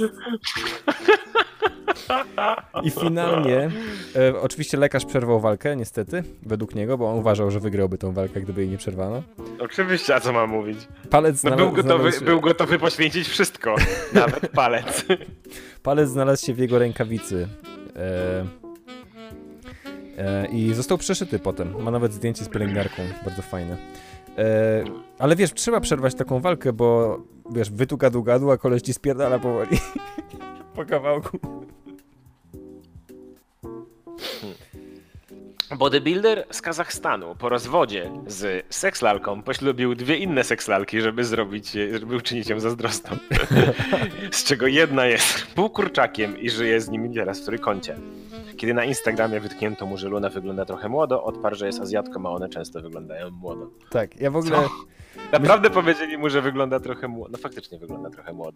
I finalnie, oczywiście lekarz przerwał walkę, niestety, według niego, bo on uważał, że wygrałby tą walkę, gdyby jej nie przerwano. Oczywiście, a co mam mówić? Palec był gotowy poświęcić wszystko, nawet palec. Palec znalazł się w jego rękawicy. I został przeszyty potem. Ma nawet zdjęcie z pielęgniarką, bardzo fajne. Ale wiesz, trzeba przerwać taką walkę, bo wiesz, wy tu gadu, a koleś ci spierdala powoli. Po kawałku. Bodybuilder z Kazachstanu po rozwodzie z sekslalką poślubił 2 inne sekslalki, żeby uczynić ją zazdrosną. Z czego jedna jest półkurczakiem i żyje z nim teraz w trójkącie. Kiedy na Instagramie wytknięto mu, że Luna wygląda trochę młodo, odparł, że jest Azjatką, a one często wyglądają młodo. Tak, ja w ogóle... Naprawdę powiedzieli mu, że wygląda trochę młodo. No faktycznie wygląda trochę młodo.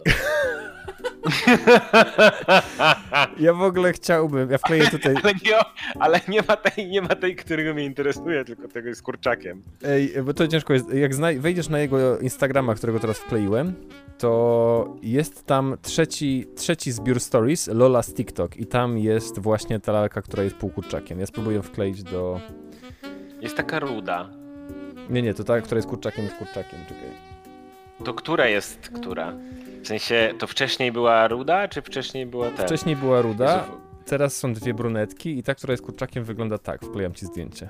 Ja w ogóle chciałbym, ja wkleję tutaj... Ale nie ma tej, którego mnie interesuje, tylko tego z kurczakiem. Ej, bo to ciężko jest. Jak wejdziesz na jego Instagrama, którego teraz wkleiłem, to jest tam trzeci zbiór stories, Lola z TikTok i tam jest właśnie ta lalka, która jest półkurczakiem. Ja spróbuję wkleić do... Jest taka ruda. Nie, to ta, która jest kurczakiem, czekaj. To która jest która? W sensie, to wcześniej była ruda, czy wcześniej była ta? Wcześniej była ruda, teraz są 2 brunetki i ta, która jest kurczakiem, wygląda tak. Wklejam ci zdjęcie.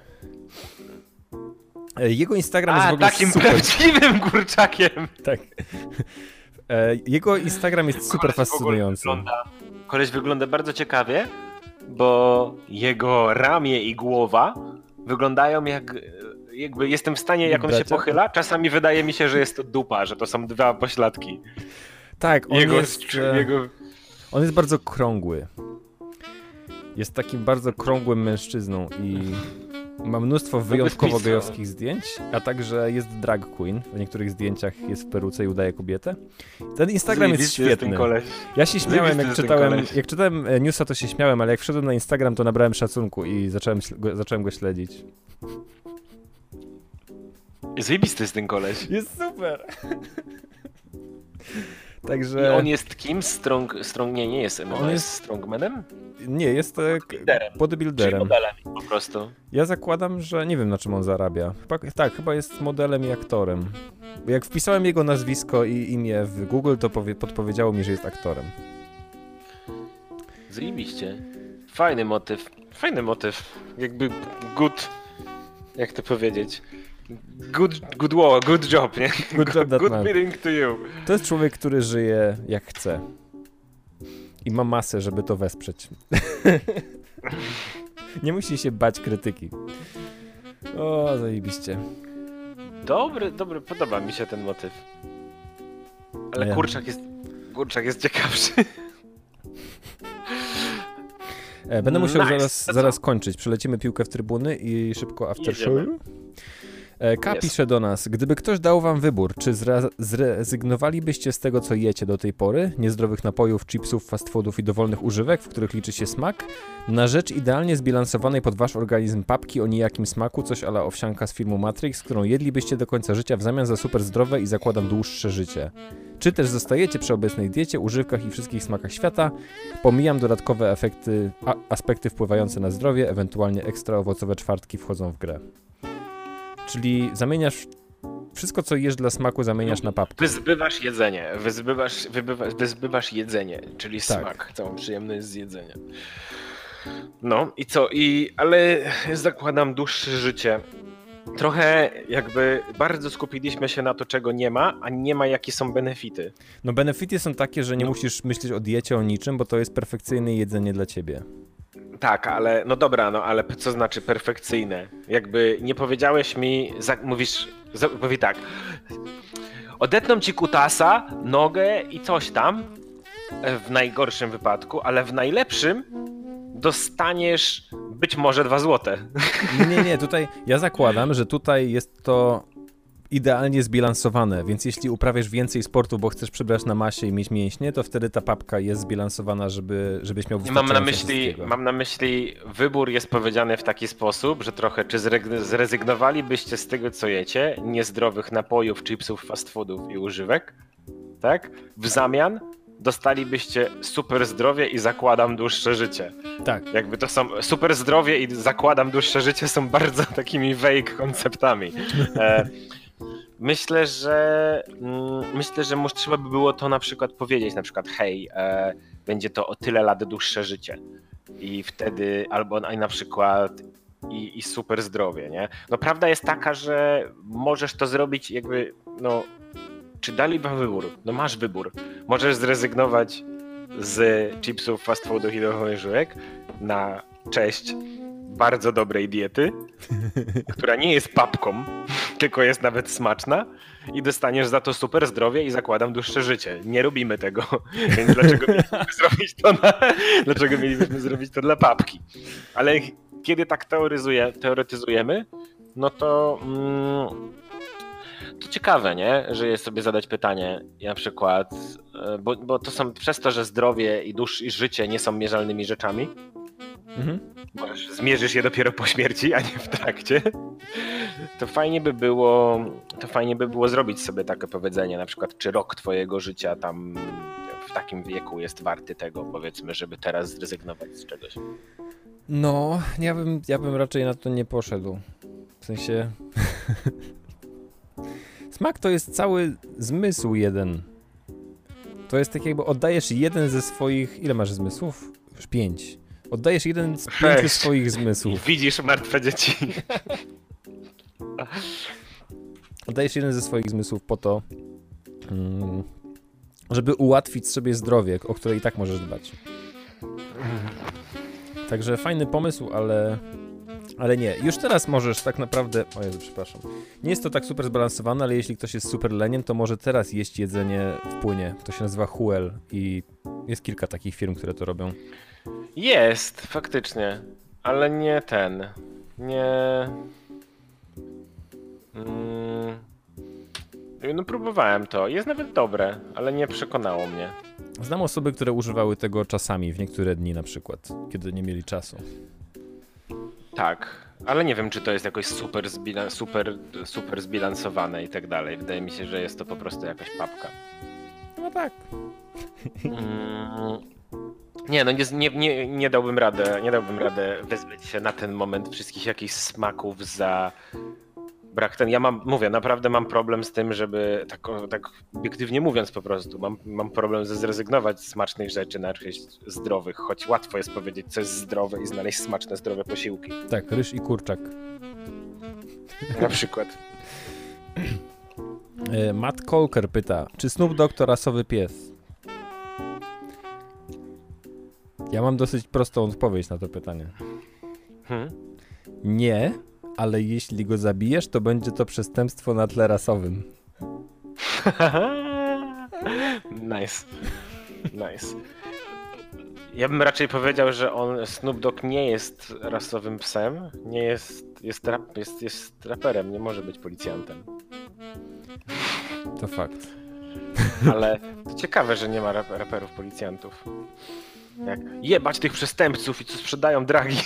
Jego Instagram jest w ogóle takim super... prawdziwym kurczakiem! Tak. Jego Instagram jest super fascynujący. Koleś wygląda bardzo ciekawie, bo jego ramię i głowa wyglądają jakby jestem w stanie, jak on się pochyla, czasami wydaje mi się, że jest to dupa, że to są 2 pośladki. Tak, on jest bardzo krągły. Jest takim bardzo krągłym mężczyzną i ma mnóstwo wyjątkowo gejowskich zdjęć, a także jest drag queen. W niektórych zdjęciach jest w peruce i udaje kobietę. Ten Instagram jest świetny. Ja się śmiałem, jak czytałem newsa, to się śmiałem, ale jak wszedłem na Instagram, to nabrałem szacunku i zacząłem go śledzić. Zajebisty jest ten koleś. Jest super. Także... I on jest kim? Nie jest MMA, on jest strongmanem? Nie, jest bodybuilderem. Czyli modelem po prostu. Ja zakładam, że nie wiem, na czym on zarabia. Chyba jest modelem i aktorem. Jak wpisałem jego nazwisko i imię w Google, to podpowiedziało mi, że jest aktorem. Zajebiście. Fajny motyw. Jakby jak to powiedzieć? Good job, nie? Good meeting to you. To jest człowiek, który żyje jak chce. I ma masę, żeby to wesprzeć. Nie musi się bać krytyki. O, zajebiście. Dobry, podoba mi się ten motyw. Ale kurczak jest ciekawszy. Będę musiał zaraz kończyć. Przelecimy piłkę w trybuny i szybko after show. K Jest. pisze do nas, gdyby ktoś dał wam wybór, czy zrezygnowalibyście z tego, co jecie do tej pory, niezdrowych napojów, chipsów, fast foodów i dowolnych używek, w których liczy się smak, na rzecz idealnie zbilansowanej pod wasz organizm papki o nijakim smaku, coś a la owsianka z filmu Matrix, którą jedlibyście do końca życia w zamian za super zdrowe i zakładam dłuższe życie. Czy też zostajecie przy obecnej diecie, używkach i wszystkich smakach świata, pomijam dodatkowe aspekty wpływające na zdrowie, ewentualnie ekstra owocowe czwartki wchodzą w grę. Czyli zamieniasz wszystko, co jesz dla smaku, zamieniasz na papkę. Wyzbywasz jedzenie, wyzbywasz jedzenie, czyli Tak. smak, całą przyjemność z jedzenia. No i co? Ale zakładam dłuższe życie. Trochę jakby bardzo skupiliśmy się na to, czego nie ma, a nie ma, jakie są benefity. No benefity są takie, że nie musisz myśleć o diecie, o niczym, bo to jest perfekcyjne jedzenie dla ciebie. Tak, ale no dobra, no ale co znaczy perfekcyjne? Jakby nie powiedziałeś mi, mówi tak, odetną ci kutasa, nogę i coś tam, w najgorszym wypadku, ale w najlepszym dostaniesz być może 2 złote. Nie, tutaj ja zakładam, że tutaj jest to idealnie zbilansowane, więc jeśli uprawiasz więcej sportu, bo chcesz przybrać na masie i mieć mięśnie, to wtedy ta papka jest zbilansowana, żebyś miał wystarczająco wszystkiego. Mam na myśli, wybór jest powiedziany w taki sposób, że trochę czy zrezygnowalibyście z tego, co jecie, niezdrowych napojów, chipsów, fast foodów i używek, tak? W zamian dostalibyście super zdrowie i zakładam dłuższe życie. Tak. Jakby to są super zdrowie i zakładam dłuższe życie są bardzo takimi vague konceptami. Myślę, że trzeba by było to na przykład powiedzieć, na przykład hej, będzie to o tyle lat dłuższe życie i wtedy, albo na przykład i super zdrowie, nie? No prawda jest taka, że możesz to zrobić jakby, no czy dali wam wybór? No masz wybór. Możesz zrezygnować z chipsów, fast foodów i dochodzek na cześć bardzo dobrej diety, która nie jest papką, tylko jest nawet smaczna i dostaniesz za to super zdrowie i zakładam dłuższe życie. Nie robimy tego, więc dlaczego mielibyśmy zrobić to dla papki? Ale kiedy tak teoretyzujemy, no to to ciekawe, nie? Że jest sobie zadać pytanie, na przykład, bo to są przez to, że zdrowie i życie nie są mierzalnymi rzeczami. Zmierzysz je dopiero po śmierci, a nie w trakcie. To fajnie by było zrobić sobie takie powiedzenie, na przykład, czy rok twojego życia tam w takim wieku jest warty tego, powiedzmy, żeby teraz zrezygnować z czegoś. No, ja bym raczej na to nie poszedł. W sensie... Smak to jest cały zmysł jeden. To jest tak jakby oddajesz jeden ze swoich... Ile masz zmysłów? Już 5. Oddajesz jeden z 5 swoich zmysłów. Widzisz martwe dzieci. Oddajesz jeden ze swoich zmysłów po to, żeby ułatwić sobie zdrowie, o które i tak możesz dbać. Także fajny pomysł, ale nie. Już teraz możesz tak naprawdę... O Jezu, przepraszam. Nie jest to tak super zbalansowane, ale jeśli ktoś jest super leniem, to może teraz jeść jedzenie w płynie. To się nazywa Huel i jest kilka takich firm, które to robią. Jest, faktycznie. Ale nie ten. Nie... No próbowałem to. Jest nawet dobre, ale nie przekonało mnie. Znam osoby, które używały tego czasami, w niektóre dni na przykład, kiedy nie mieli czasu. Tak, ale nie wiem, czy to jest jakoś super zbilansowane i tak dalej. Wydaje mi się, że jest to po prostu jakaś papka. No tak. Nie, no nie dałbym radę wezbyć się na ten moment wszystkich jakichś smaków za brak naprawdę mam problem z tym, żeby tak obiektywnie mówiąc po prostu, mam problem zrezygnować z smacznych rzeczy na rzeczy zdrowych, choć łatwo jest powiedzieć, co jest zdrowe i znaleźć smaczne, zdrowe posiłki. Tak, ryż i kurczak. Na przykład. Matt Colker pyta, czy Snoop Dogg to rasowy pies? Ja mam dosyć prostą odpowiedź na to pytanie. Nie, ale jeśli go zabijesz, to będzie to przestępstwo na tle rasowym. Nice. Ja bym raczej powiedział, że Snoop Dogg nie jest rasowym psem, nie jest jest raperem, nie może być policjantem. To fakt. Ale to ciekawe, że nie ma raperów policjantów. Jak jebać tych przestępców i co sprzedają dragi.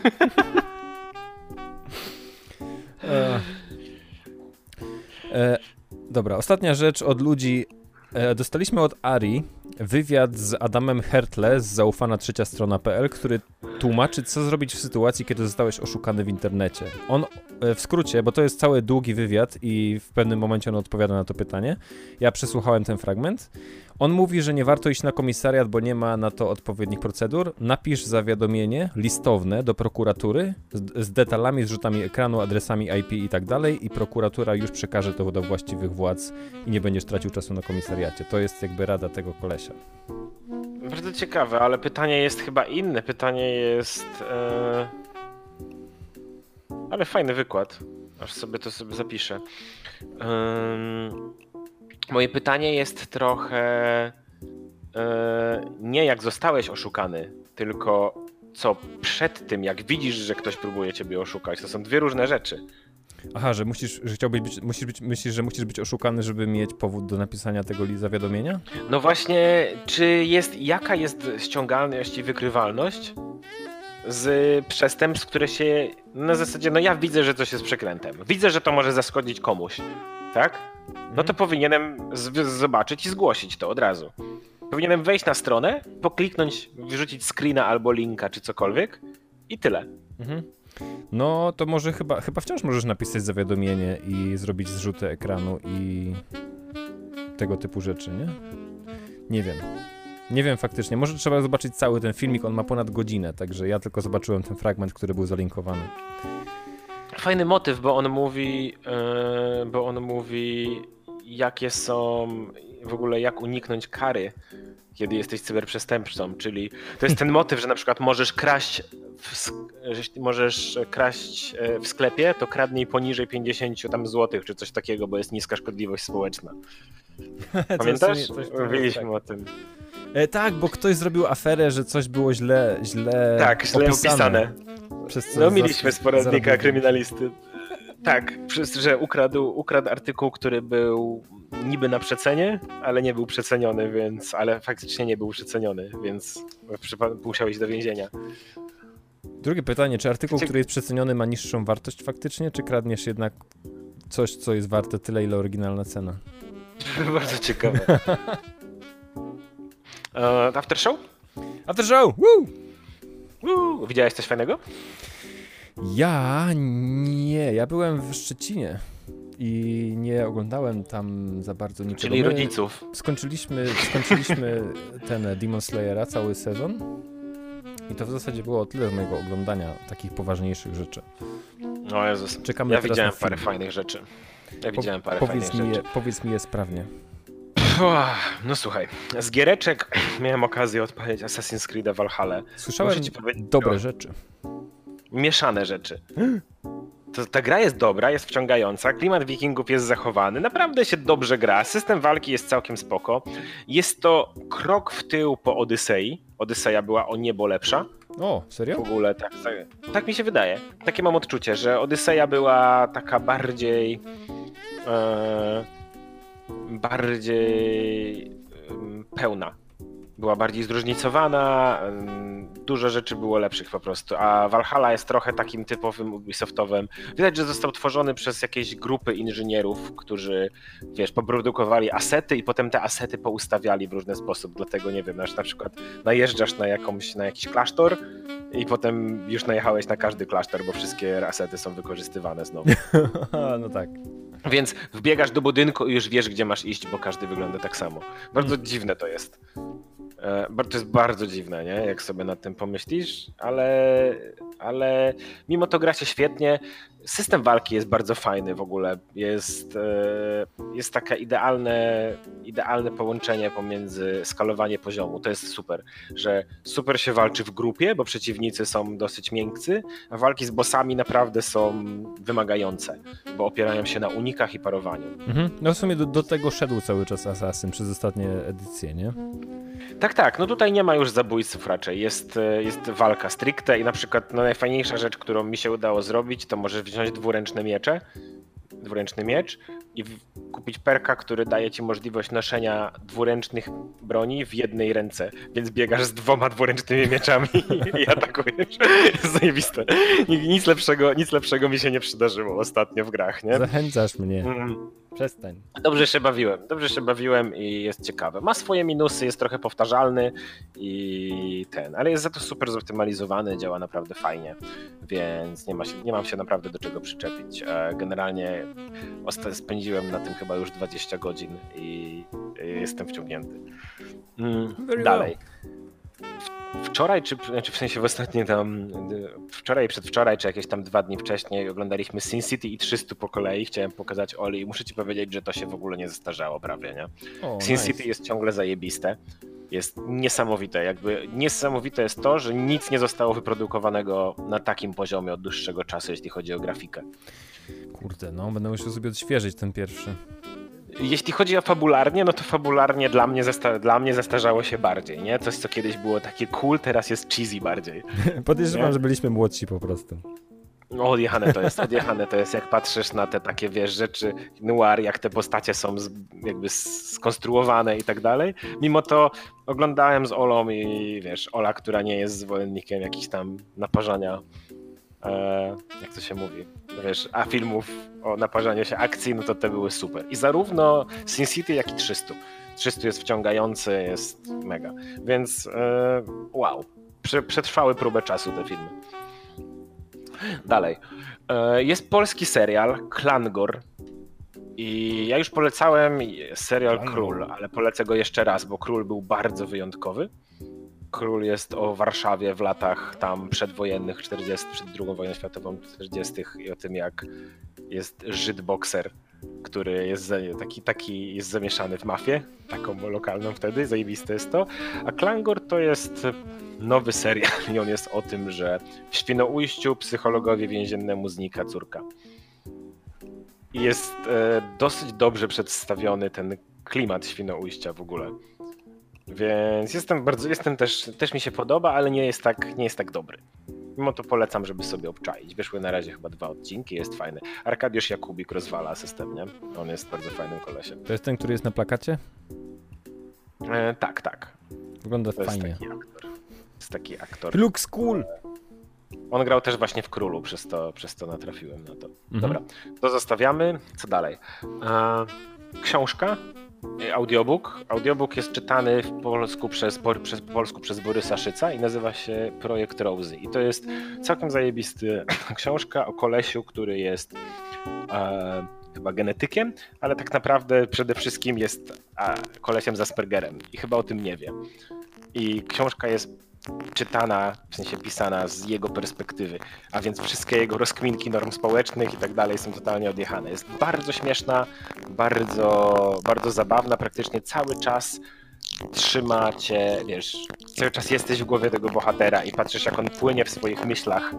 Dobra, ostatnia rzecz od ludzi. Dostaliśmy od Ari wywiad z Adamem Hertle z zaufana trzecia strona.pl, który tłumaczy, co zrobić w sytuacji, kiedy zostałeś oszukany w internecie. On, w skrócie, bo to jest cały długi wywiad i w pewnym momencie on odpowiada na to pytanie. Ja przesłuchałem ten fragment. On mówi, że nie warto iść na komisariat, bo nie ma na to odpowiednich procedur. Napisz zawiadomienie listowne do prokuratury z detalami, zrzutami ekranu, adresami IP i tak dalej i prokuratura już przekaże to do właściwych władz i nie będziesz tracił czasu na komisariacie. To jest jakby rada tego kolesia. Bardzo ciekawe, ale pytanie jest chyba inne. Pytanie jest... Ale fajny wykład. Aż sobie to zapiszę. Moje pytanie jest trochę nie jak zostałeś oszukany, tylko co przed tym, jak widzisz, że ktoś próbuje ciebie oszukać. To są dwie różne rzeczy. Aha, że myślisz, że musisz być oszukany, żeby mieć powód do napisania tego zawiadomienia? No właśnie, jaka jest ściągalność i wykrywalność z przestępstw, które się na zasadzie, no ja widzę, że coś jest przekrętem. Widzę, że to może zaszkodzić komuś, tak? No to powinienem zobaczyć i zgłosić to od razu. Powinienem wejść na stronę, pokliknąć, wyrzucić screena albo linka czy cokolwiek i tyle. Mhm. No to może chyba wciąż możesz napisać zawiadomienie i zrobić zrzuty ekranu i tego typu rzeczy, nie? Nie wiem. Nie wiem faktycznie. Może trzeba zobaczyć cały ten filmik, on ma ponad godzinę, także ja tylko zobaczyłem ten fragment, który był zalinkowany. Fajny motyw, bo on mówi jakie są, w ogóle jak uniknąć kary, kiedy jesteś cyberprzestępcą, czyli to jest ten motyw, że na przykład możesz kraść w sklepie, to kradnij poniżej 50 tam złotych, czy coś takiego, bo jest niska szkodliwość społeczna. Pamiętasz? Mówiliśmy o tym. Tak, bo ktoś zrobił aferę, że coś było źle opisane. No mieliśmy z poradnika kryminalisty. Tak, że ukradł artykuł, który był niby na przecenie, ale nie był przeceniony, ale faktycznie nie był przeceniony, więc musiał iść do więzienia. Drugie pytanie, czy artykuł, który jest przeceniony, ma niższą wartość faktycznie, czy kradniesz jednak coś, co jest warte tyle, ile oryginalna cena? Bardzo ciekawe. After show? After show! Woo! Woo! Widziałeś coś fajnego? Ja byłem w Szczecinie i nie oglądałem tam za bardzo niczego. Czyli rodziców. Skończyliśmy ten Demon Slayera, cały sezon i to w zasadzie było o tyle z mojego oglądania takich poważniejszych rzeczy. O Jezus, czekamy ja widziałem parę fajnych rzeczy. Powiedz mi je sprawnie. No słuchaj, z giereczek miałem okazję odpalić Assassin's Creed Valhalla. Słyszałem dobre rzeczy. Mieszane rzeczy. Ta gra jest dobra, jest wciągająca, klimat wikingów jest zachowany, naprawdę się dobrze gra, system walki jest całkiem spoko. Jest to krok w tył po Odysei. Odyseja była o niebo lepsza. O, serio? W ogóle tak mi się wydaje. Takie mam odczucie, że Odyseja była taka bardziej pełna. Była bardziej zróżnicowana, dużo rzeczy było lepszych po prostu, a Valhalla jest trochę takim typowym Ubisoftowym. Widać, że został tworzony przez jakieś grupy inżynierów, którzy, poprodukowali asety i potem te asety poustawiali w różny sposób, dlatego nie wiem, na przykład najeżdżasz na jakiś klasztor i potem już najechałeś na każdy klasztor, bo wszystkie asety są wykorzystywane znowu. No tak. Więc wbiegasz do budynku i już wiesz, gdzie masz iść, bo każdy wygląda tak samo. Bardzo dziwne to jest. To jest bardzo dziwne, nie? Jak sobie nad tym pomyślisz, ale mimo to gra się świetnie. System walki jest bardzo fajny w ogóle. jest takie idealne połączenie pomiędzy skalowanie poziomu. To jest super, że super się walczy w grupie, bo przeciwnicy są dosyć miękcy, a walki z bossami naprawdę są wymagające, bo opierają się na unikach i parowaniu. No w sumie do tego szedł cały czas Assassin przez ostatnie edycje, nie? Tak, no tutaj nie ma już zabójców raczej, jest walka stricte i na przykład najfajniejsza rzecz, którą mi się udało zrobić, to możesz wziąć dwuręczny miecz i kupić perka, który daje ci możliwość noszenia dwuręcznych broni w jednej ręce, więc biegasz z 2 dwuręcznymi mieczami i atakujesz. Jest zajebiste. Nic lepszego mi się nie przydarzyło ostatnio w grach, nie? Zachęcasz mnie. Przestań. Dobrze się bawiłem i jest ciekawe. Ma swoje minusy, jest trochę powtarzalny ale jest za to super zoptymalizowany, działa naprawdę fajnie, więc nie mam się naprawdę do czego przyczepić. Generalnie spędziłem na tym chyba już 20 godzin i jestem wciągnięty. Dalej. Wczoraj, w sensie w ostatnie wczoraj, przedwczoraj, czy jakieś tam 2 dni wcześniej oglądaliśmy Sin City i 300 po kolei. Chciałem pokazać Oli i muszę ci powiedzieć, że to się w ogóle nie zestarzało prawie, nie? Sin City jest ciągle zajebiste. Jest niesamowite. Niesamowite jest to, że nic nie zostało wyprodukowanego na takim poziomie od dłuższego czasu, jeśli chodzi o grafikę. Kurde, będę musiał sobie odświeżyć ten pierwszy. Jeśli chodzi o fabularnie, no to fabularnie dla mnie zestarzało się bardziej, nie? Coś, co kiedyś było takie cool, teraz jest cheesy bardziej. Podejrzewam, że byliśmy młodsi po prostu. Odjechane to jest, jak patrzysz na te takie, wiesz, rzeczy noir, jak te postacie są jakby skonstruowane i tak dalej. Mimo to oglądałem z Olą i wiesz, Ola, która nie jest zwolennikiem jakichś tam naparzania, jak to się mówi, wiesz, a filmów o naparzaniu się akcji, no to te były super. I zarówno Sin City, jak i 300. 300 jest wciągający, jest mega. Więc wow, przetrwały próbę czasu te filmy. Dalej. Jest polski serial Klangor i ja już polecałem serial Król, ale polecę go jeszcze raz, bo Król był bardzo wyjątkowy. Król jest o Warszawie w latach tam przedwojennych 40, przed II wojną światową 40 i o tym, jak jest Żyd bokser, który jest taki jest zamieszany w mafię, taką lokalną wtedy, zajebiste jest to. A Klangor to jest nowy serial i on jest o tym, że w Świnoujściu psychologowi więziennemu znika córka. I jest dosyć dobrze przedstawiony ten klimat Świnoujścia w ogóle. Więc jestem też mi się podoba, ale nie jest tak dobry. Mimo to polecam, żeby sobie obczaić. Wyszły na razie chyba 2 odcinki, jest fajny. Arkadiusz Jakubik rozwala system, nie? On jest bardzo fajnym kolesiem. To jest ten, który jest na plakacie? Tak. Wygląda fajnie. Jest taki aktor. Looks cool! On grał też właśnie w Królu, przez to natrafiłem na to. Dobra, to zostawiamy. Co dalej? Książka, audiobook. Audiobook jest czytany w polsku przez Borysa Szyca i nazywa się Projekt Rosie. I to jest całkiem zajebisty książka o kolesiu, który jest chyba genetykiem, ale tak naprawdę przede wszystkim jest kolesiem z Aspergerem i chyba o tym nie wie. I książka jest czytana, w sensie pisana z jego perspektywy, a więc wszystkie jego rozkminki norm społecznych i tak dalej są totalnie odjechane. Jest bardzo śmieszna, bardzo zabawna, praktycznie cały czas trzyma cię, wiesz, cały czas jesteś w głowie tego bohatera i patrzysz, jak on płynie w swoich myślach.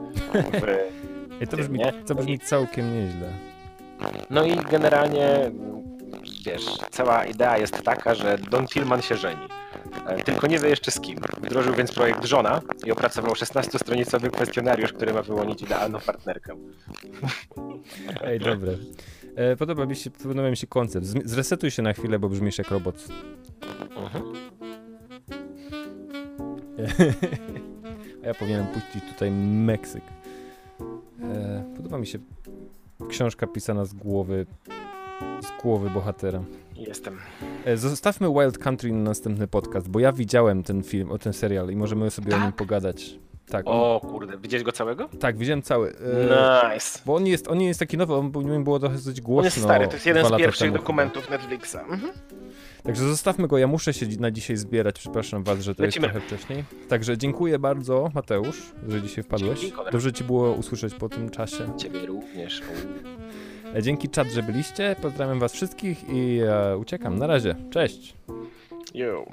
To brzmi całkiem nieźle. No i generalnie, wiesz, cała idea jest taka, że Don Tillman się żeni. Tylko nie wie jeszcze z kim. Wdrożył więc projekt żona i opracował 16-stronicowy kwestionariusz, który ma wyłonić idealną partnerkę. Ej, dobre. Podoba mi się koncept. Zresetuj się na chwilę, bo brzmisz jak robot. A ja powinienem puścić tutaj Meksyk. Podoba mi się książka pisana z głowy bohatera. Jestem. Zostawmy Wild Country na następny podcast, bo ja widziałem ten film, ten serial i możemy sobie o nim pogadać. Tak. O kurde, widziałeś go całego? Tak, widziałem cały. Nice. Bo on nie jest taki nowy, on było dosyć głośno. On jest stary, to jest jeden z pierwszych dokumentów Netflixa. Także zostawmy go, ja muszę się na dzisiaj zbierać, przepraszam was, że to jest trochę wcześniej. Także dziękuję bardzo, Mateusz, że dzisiaj wpadłeś. Dobrze ci było usłyszeć po tym czasie. Ciebie również. Dzięki czat, że byliście. Pozdrawiam was wszystkich i uciekam. Na razie. Cześć. Yo.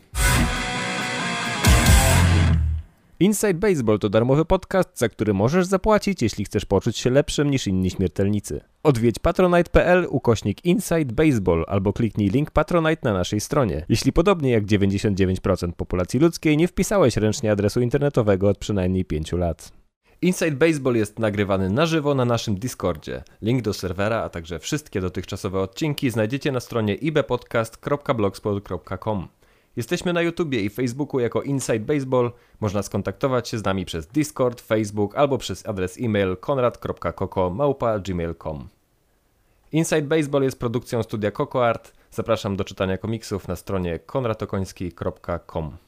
Inside Baseball to darmowy podcast, za który możesz zapłacić, jeśli chcesz poczuć się lepszym niż inni śmiertelnicy. Odwiedź patronite.pl/Inside Baseball albo kliknij link Patronite na naszej stronie. Jeśli podobnie jak 99% populacji ludzkiej nie wpisałeś ręcznie adresu internetowego od przynajmniej 5 lat. Inside Baseball jest nagrywany na żywo na naszym Discordzie. Link do serwera, a także wszystkie dotychczasowe odcinki znajdziecie na stronie ibpodcast.blogspot.com. Jesteśmy na YouTubie i Facebooku jako Inside Baseball. Można skontaktować się z nami przez Discord, Facebook albo przez adres e-mail konrad.koko@gmail.com. Inside Baseball jest produkcją studia Coco Art. Zapraszam do czytania komiksów na stronie konradokoński.com.